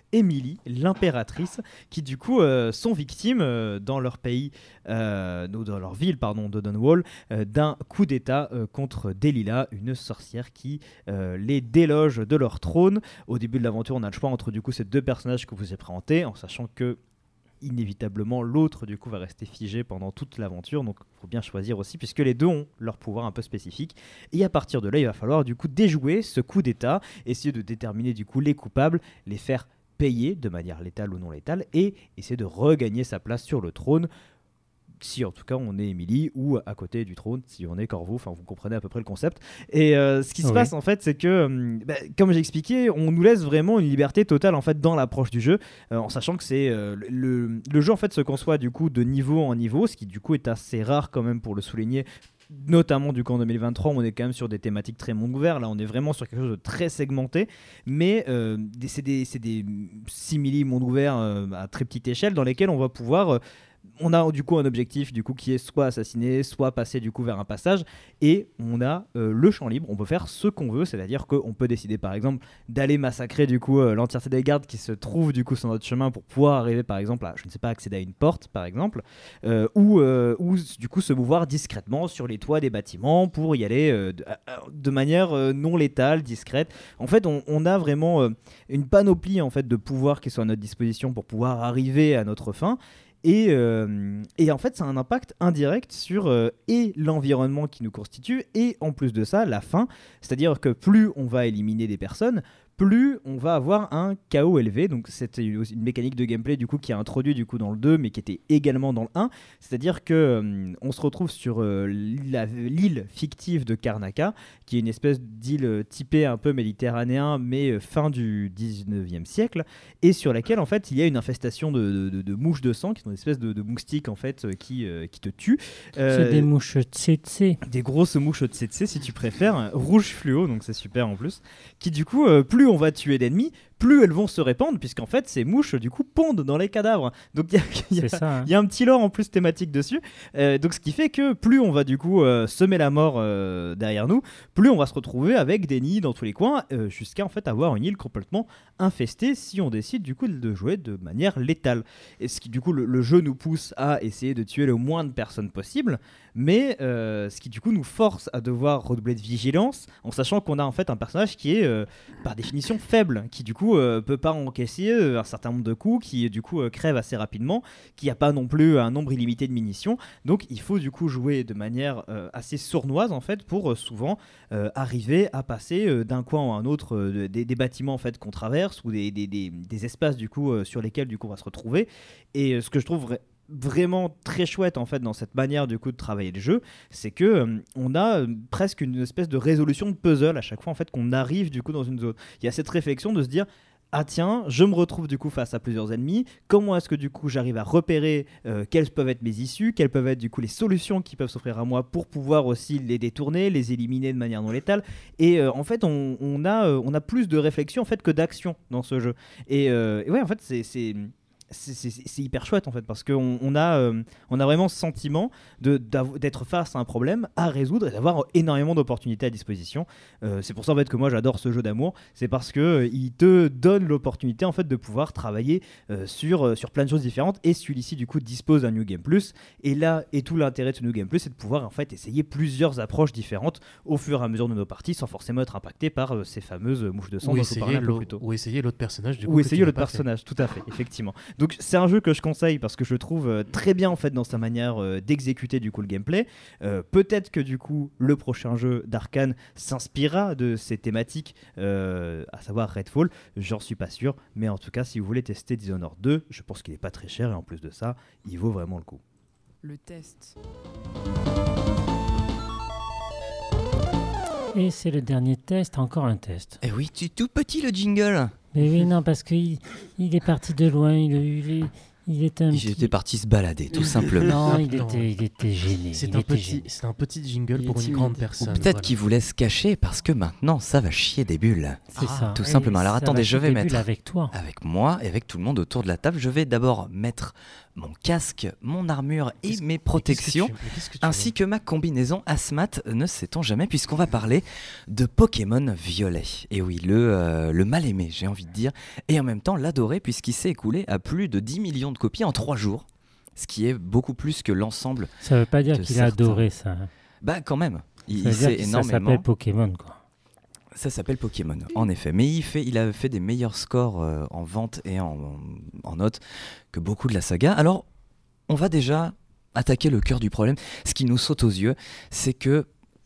Émilie, l'impératrice, qui du coup euh, sont victimes euh, dans leur pays, euh, dans leur ville pardon, de Dunwall, euh, d'un coup d'état euh, contre Delilah, une sorcière qui euh, les déloge de leur trône. Au début de l'aventure, on a le choix entre du coup ces deux personnages que vous ai présentés, en sachant que inévitablement l'autre du coup va rester figé pendant toute l'aventure, donc il faut bien choisir aussi puisque les deux ont leur pouvoir un peu spécifique, et à partir de là il va falloir du coup déjouer ce coup d'état, essayer de déterminer du coup les coupables, les faire payer de manière létale ou non létale et essayer de regagner sa place sur le trône, si en tout cas on est Émilie, ou à côté du trône si on est Corvo, enfin vous comprenez à peu près le concept. Et euh, ce qui se Oui. passe en fait c'est que bah, comme j'ai expliqué, on nous laisse vraiment une liberté totale en fait dans l'approche du jeu, euh, en sachant que c'est euh, le, le jeu en fait se conçoit du coup de niveau en niveau, ce qui du coup est assez rare quand même pour le souligner, notamment du coup en deux mille vingt-trois, on est quand même sur des thématiques très monde ouvert. Là on est vraiment sur quelque chose de très segmenté, mais euh, des, c'est des, c'est des simili monde ouvert euh, à très petite échelle dans lesquels on va pouvoir euh, on a du coup un objectif du coup qui est soit assassiner, soit passer du coup vers un passage, et on a euh, le champ libre, on peut faire ce qu'on veut, c'est-à-dire qu'on peut décider par exemple d'aller massacrer du coup euh, l'entièreté des gardes qui se trouvent du coup sur notre chemin pour pouvoir arriver par exemple à, je ne sais pas, accéder à une porte par exemple, euh, ou, euh, ou du coup se mouvoir discrètement sur les toits des bâtiments pour y aller euh, de, de manière euh, non létale, discrète. En fait on, on a vraiment euh, une panoplie en fait de pouvoirs qui sont à notre disposition pour pouvoir arriver à notre fin. Et, euh, et en fait, ça a un impact indirect sur euh, et l'environnement qui nous constitue, et en plus de ça, la fin. C'est-à-dire que plus on va éliminer des personnes, plus on va avoir un K O élevé. Donc c'était une, une mécanique de gameplay du coup qui est introduite du coup dans le deux, mais qui était également dans le un. C'est-à-dire que euh, on se retrouve sur euh, la, l'île fictive de Karnaca, qui est une espèce d'île typée un peu méditerranéen, mais euh, fin du dix-neuvième siècle, et sur laquelle en fait il y a une infestation de, de, de, de mouches de sang, qui sont une espèce de, de moustiques en fait euh, qui, euh, qui te tuent. Euh, c'est des mouches tsetse. Des grosses mouches tsetse si tu préfères, rouge fluo, donc c'est super en plus, qui du coup euh, plus on va tuer d'ennemis, plus elles vont se répandre, puisqu'en fait ces mouches du coup pondent dans les cadavres. Donc il y, y, hein. y a un petit lore en plus thématique dessus. Euh, donc ce qui fait que plus on va du coup euh, semer la mort euh, derrière nous, plus on va se retrouver avec des nids dans tous les coins, euh, jusqu'à en fait avoir une île complètement infestée si on décide du coup de jouer de manière létale. Et ce qui du coup le, le jeu nous pousse à essayer de tuer le moins de personnes possible, mais euh, ce qui du coup nous force à devoir redoubler de vigilance, en sachant qu'on a en fait un personnage qui est euh, par définition faible, qui du coup euh, peut pas encaisser euh, un certain nombre de coups, qui du coup euh, crève assez rapidement, qui n'a pas non plus un nombre illimité de munitions. Donc il faut du coup jouer de manière euh, assez sournoise en fait pour euh, souvent euh, arriver à passer euh, d'un coin à un autre euh, des, des bâtiments en fait qu'on traverse, ou des, des, des, des espaces du coup euh, sur lesquels du coup on va se retrouver. Et euh, ce que je trouve vra- vraiment très chouette en fait dans cette manière du coup de travailler le jeu, c'est que euh, on a euh, presque une espèce de résolution de puzzle à chaque fois en fait qu'on arrive du coup dans une zone. Il y a cette réflexion de se dire ah tiens, je me retrouve du coup face à plusieurs ennemis, comment est-ce que du coup j'arrive à repérer euh, quelles peuvent être mes issues, quelles peuvent être du coup les solutions qui peuvent s'offrir à moi pour pouvoir aussi les détourner, les éliminer de manière non létale. Et euh, en fait on, on, a, euh, on a plus de réflexion en fait que d'action dans ce jeu. Et, euh, et ouais en fait c'est... c'est C'est, c'est, c'est hyper chouette en fait, parce qu'on on a, euh, on a vraiment ce sentiment de, d'être face à un problème à résoudre et d'avoir énormément d'opportunités à disposition. Euh, c'est pour ça en fait que moi j'adore ce jeu d'amour, c'est parce que euh, il te donne l'opportunité en fait de pouvoir travailler euh, sur, euh, sur plein de choses différentes, et celui-ci du coup dispose d'un New Game Plus, et là et tout l'intérêt de ce New Game Plus c'est de pouvoir en fait essayer plusieurs approches différentes au fur et à mesure de nos parties sans forcément être impacté par euh, ces fameuses mouches de sang ou dont essayer, on parlait un peu l'autre, plus tôt. ou essayer l'autre personnage du coup, ou essayer l'autre pas personnage fait. Tout à fait, effectivement. Donc c'est un jeu que je conseille parce que je le trouve euh, très bien en fait dans sa manière euh, d'exécuter du coup le gameplay. Euh, peut-être que du coup le prochain jeu d'Arkane s'inspirera de ces thématiques, euh, à savoir Redfall. J'en suis pas sûr, mais en tout cas si vous voulez tester Dishonored deux, je pense qu'il est pas très cher et en plus de ça, il vaut vraiment le coup. Le test. Et c'est le dernier test, encore un test. Eh oui, tu es tout petit le jingle. Mais oui, non, parce qu'il il est parti de loin, il, il, est, il était un J'étais petit... parti se balader, tout simplement. Non, il était, il était gêné. C'est il un, était petit, gêné. c'est un petit jingle Il pour est une timide. grande Ou personne. peut-être voilà. qu'il voulait se cacher parce que maintenant ça va chier des bulles. C'est Ah, ça. tout Et simplement. Alors ça attendez, va je vais chier des bulles mettre avec toi. avec moi et avec tout le monde autour de la table. Je vais d'abord mettre mon casque, mon armure et mes protections, qu'est-ce que tu- qu'est-ce que tu ainsi veux que ma combinaison Asmat, ne sait-on jamais, puisqu'on va parler de Pokémon Violet. Et oui, le, euh, le mal-aimé, j'ai envie de dire, et en même temps l'adoré, puisqu'il s'est écoulé à plus de dix millions de copies en trois jours, ce qui est beaucoup plus que l'ensemble. Ça veut pas dire de qu'il a certains. adoré ça. hein. Bah quand même, il, Ça veut il dire sait que ça énormément. s'appelle Pokémon, quoi. Ça s'appelle Pokémon, en effet. Mais il, fait, il a fait des meilleurs scores euh, en vente et en, en notes que beaucoup de la saga. Alors, on va déjà attaquer le cœur du problème. Ce qui nous saute aux yeux, c'est que...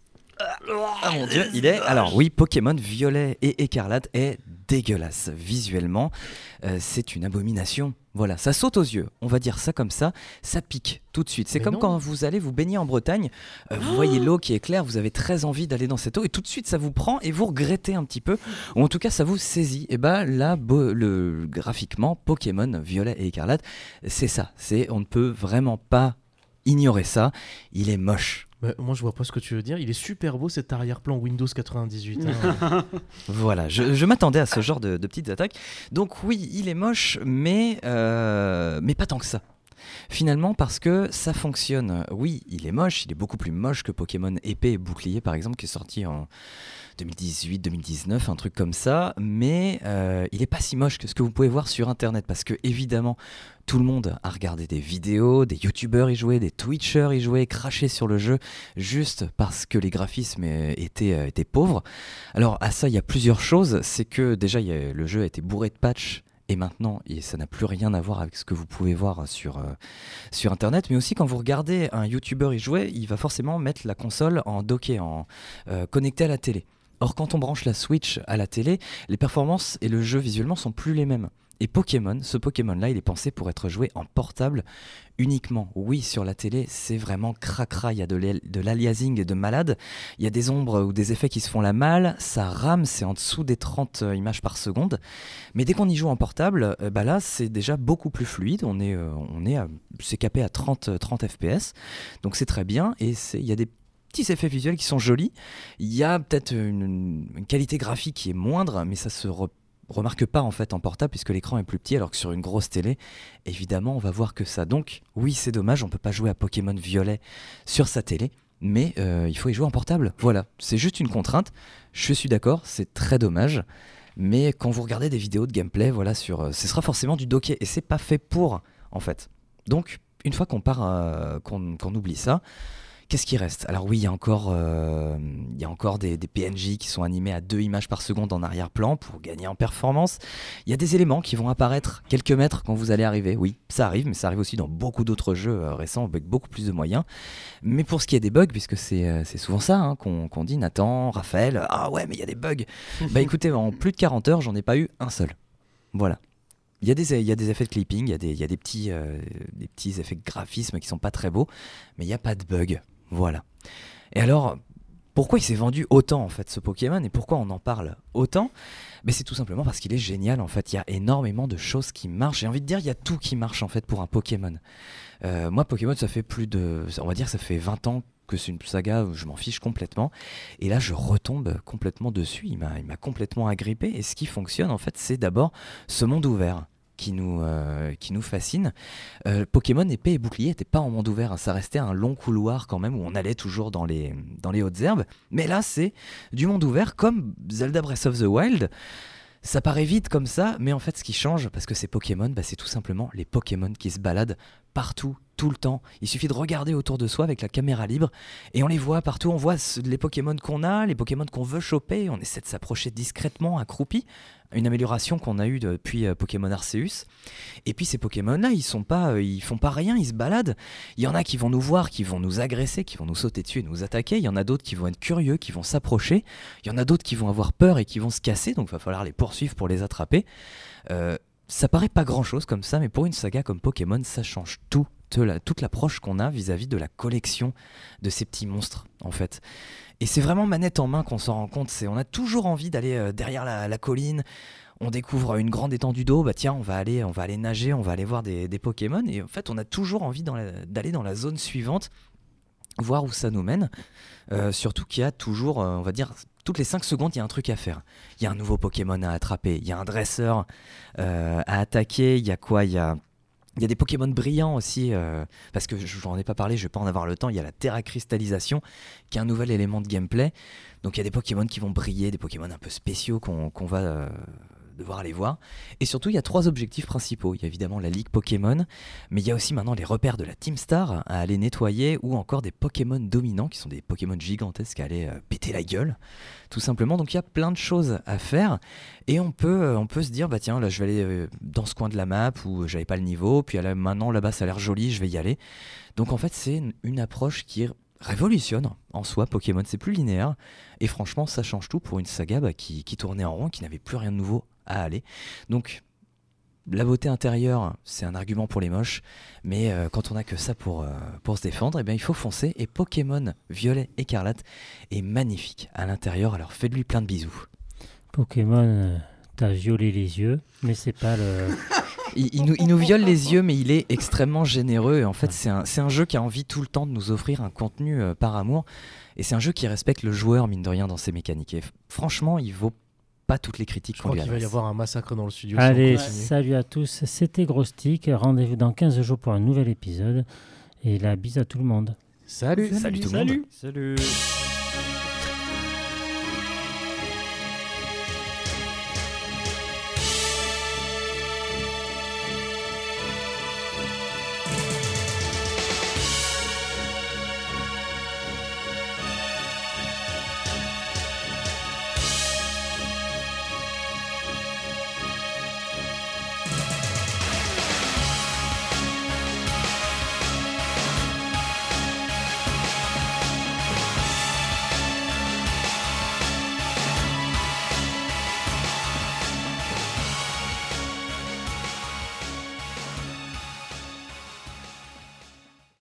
Ah mon dieu, il est... Alors oui, Pokémon Violet et Écarlate est dégueulasse visuellement. Euh, c'est une abomination. Voilà, ça saute aux yeux, on va dire ça comme ça, ça pique tout de suite. C'est Mais comme non. quand vous allez vous baigner en Bretagne, euh, vous voyez l'eau qui est claire, vous avez très envie d'aller dans cette eau et tout de suite ça vous prend et vous regrettez un petit peu, ou en tout cas ça vous saisit. Et bah là, beau- le, graphiquement, Pokémon Violet et Écarlate, c'est ça, c'est, on ne peut vraiment pas ignorer ça, il est moche. Bah, moi, je vois pas ce que tu veux dire. Il est super beau cet arrière-plan Windows quatre-vingt-dix-huit. hein. Voilà, je, je m'attendais à ce genre de, de petites attaques. Donc oui, il est moche, mais, euh, mais pas tant que ça. Finalement, parce que ça fonctionne. Oui, il est moche, il est beaucoup plus moche que Pokémon Épée et Bouclier, par exemple, qui est sorti en deux mille dix-huit deux mille dix-neuf, un truc comme ça. Mais euh, il est pas si moche que ce que vous pouvez voir sur Internet, parce que évidemment, tout le monde a regardé des vidéos, des youtubeurs y jouaient, des twitchers y jouaient, crachaient sur le jeu, juste parce que les graphismes euh, étaient, euh, étaient pauvres. Alors à ça, il y a plusieurs choses. C'est que déjà, il y a- le jeu a été bourré de patchs. Et maintenant, et ça n'a plus rien à voir avec ce que vous pouvez voir sur, euh, sur Internet. Mais aussi, quand vous regardez un YouTuber y jouer, il va forcément mettre la console en docké, en euh, connecté à la télé. Or, quand on branche la Switch à la télé, les performances et le jeu visuellement sont plus les mêmes. Et Pokémon, ce Pokémon-là, il est pensé pour être joué en portable uniquement. Oui, sur la télé, c'est vraiment cracra. Il y a de l'al- de l'aliasing de malade. Il y a des ombres ou des effets qui se font la malle. Ça rame, c'est en dessous des trente euh, images par seconde. Mais dès qu'on y joue en portable, euh, bah là, c'est déjà beaucoup plus fluide. On est, euh, on est à- c'est capé à trente, euh, trente F P S. Donc c'est très bien. Et c'est- il y a des petits effets visuels qui sont jolis. Il y a peut-être une, une qualité graphique qui est moindre, mais ça se re- remarque pas en fait en portable puisque l'écran est plus petit, alors que sur une grosse télé, évidemment, on va voir que ça. Donc oui, c'est dommage, on peut pas jouer à Pokémon Violet sur sa télé, mais euh, il faut y jouer en portable. Voilà, c'est juste une contrainte. Je suis d'accord, c'est très dommage. Mais quand vous regardez des vidéos de gameplay, voilà, sur, euh, ce sera forcément du docké et c'est pas fait pour, en fait. Donc, une fois qu'on part, euh, qu'on qu'on oublie ça, qu'est-ce qui reste? Alors oui, il y a encore, euh, il y a encore des, des P N J qui sont animés à deux images par seconde en arrière-plan pour gagner en performance. Il y a des éléments qui vont apparaître quelques mètres quand vous allez arriver. Oui, ça arrive, mais ça arrive aussi dans beaucoup d'autres jeux euh, récents avec beaucoup plus de moyens. Mais pour ce qui est des bugs, puisque c'est euh, c'est souvent ça hein, qu'on qu'on dit, Nathan, Raphaël, ah ouais, mais il y a des bugs. Bah écoutez, en plus de quarante heures, j'en ai pas eu un seul. Voilà. Il y, a des, il y a des effets de clipping, il y a des, il y a des, petits, euh, des petits effets de graphisme qui sont pas très beaux, mais il n'y a pas de bug. Voilà. Et alors, pourquoi il s'est vendu autant en fait ce Pokémon et pourquoi on en parle autant? Mais c'est tout simplement parce qu'il est génial en fait. Il y a énormément de choses qui marchent. J'ai envie de dire, il y a tout qui marche en fait pour un Pokémon. Euh, moi, Pokémon, ça fait plus de, on va dire, ça fait vingt ans que c'est une saga où je m'en fiche complètement. Et là, je retombe complètement dessus. Il m'a, il m'a complètement agrippé. Et ce qui fonctionne en fait, c'est d'abord ce monde ouvert qui nous, euh, qui nous fascine. Euh, Pokémon Épée et Bouclier n'était pas en monde ouvert, hein. Ça restait un long couloir quand même où on allait toujours dans les, dans les hautes herbes. Mais là, c'est du monde ouvert comme Zelda Breath of the Wild. Ça paraît vite comme ça, mais en fait, ce qui change, parce que c'est Pokémon, bah, c'est tout simplement les Pokémon qui se baladent partout, tout le temps. Il suffit de regarder autour de soi avec la caméra libre et on les voit partout. On voit ce- les Pokémon qu'on a, les Pokémon qu'on veut choper. On essaie de s'approcher discrètement, accroupi. Une amélioration qu'on a eue depuis euh, Pokémon Arceus. Et puis ces Pokémon-là, ils sont pas, euh, ils font pas rien, ils se baladent. Il y en a qui vont nous voir, qui vont nous agresser, qui vont nous sauter dessus et nous attaquer. Il y en a d'autres qui vont être curieux, qui vont s'approcher. Il y en a d'autres qui vont avoir peur et qui vont se casser. Donc il va falloir les poursuivre pour les attraper. Euh, ça paraît pas grand-chose comme ça, mais pour une saga comme Pokémon, ça change tout. La, toute l'approche qu'on a vis-à-vis de la collection de ces petits monstres en fait. Et c'est vraiment manette en main qu'on s'en rend compte. C'est, on a toujours envie d'aller euh, derrière la, la colline. On découvre une grande étendue d'eau. Bah tiens, on va aller, on va aller nager, on va aller voir des, des Pokémon. Et en fait, on a toujours envie dans la, d'aller dans la zone suivante, voir où ça nous mène. Euh, surtout qu'il y a toujours, euh, on va dire, toutes les cinq secondes, il y a un truc à faire. Il y a un nouveau Pokémon à attraper. Il y a un dresseur euh, à attaquer. Il y a quoi? Il y a Il y a des Pokémon brillants aussi, euh, parce que je n'en ai pas parlé, je ne vais pas en avoir le temps. Il y a la terracristallisation, qui est un nouvel élément de gameplay. Donc il y a des Pokémon qui vont briller, des Pokémon un peu spéciaux qu'on qu'on va euh, devoir aller voir. Et surtout, il y a trois objectifs principaux. Il y a évidemment la Ligue Pokémon, mais il y a aussi maintenant les repères de la Team Star à aller nettoyer, ou encore des Pokémon dominants, qui sont des Pokémon gigantesques à aller euh, péter la gueule, tout simplement. Donc il y a plein de choses à faire, et on peut, euh, on peut se dire, bah tiens, là je vais aller euh, dans ce coin de la map où j'avais pas le niveau, puis là, maintenant là-bas ça a l'air joli, je vais y aller. Donc en fait, c'est une, une approche qui révolutionne en soi Pokémon, c'est plus linéaire, et franchement ça change tout pour une saga bah, qui, qui tournait en rond, qui n'avait plus rien de nouveau à aller. Donc la beauté intérieure, c'est un argument pour les moches, mais euh, quand on a que ça pour, euh, pour se défendre, eh bien, il faut foncer, et Pokémon Violet Écarlate est magnifique à l'intérieur, alors faites-lui plein de bisous. Pokémon, euh, t'as violé les yeux, mais c'est pas le... il, il, nous, il nous viole les yeux, mais il est extrêmement généreux, et en fait c'est un, c'est un jeu qui a envie tout le temps de nous offrir un contenu euh, par amour, et c'est un jeu qui respecte le joueur, mine de rien, dans ses mécaniques, et f- franchement il vaut pas toutes les critiques Je qu'on crois lui qu'il va y adresse. avoir un massacre dans le studio. Allez, si on continue. salut à tous, c'était Grostic, rendez-vous dans quinze jours pour un nouvel épisode, et la bise à tout le monde. Salut. Salut tout le monde. Salut.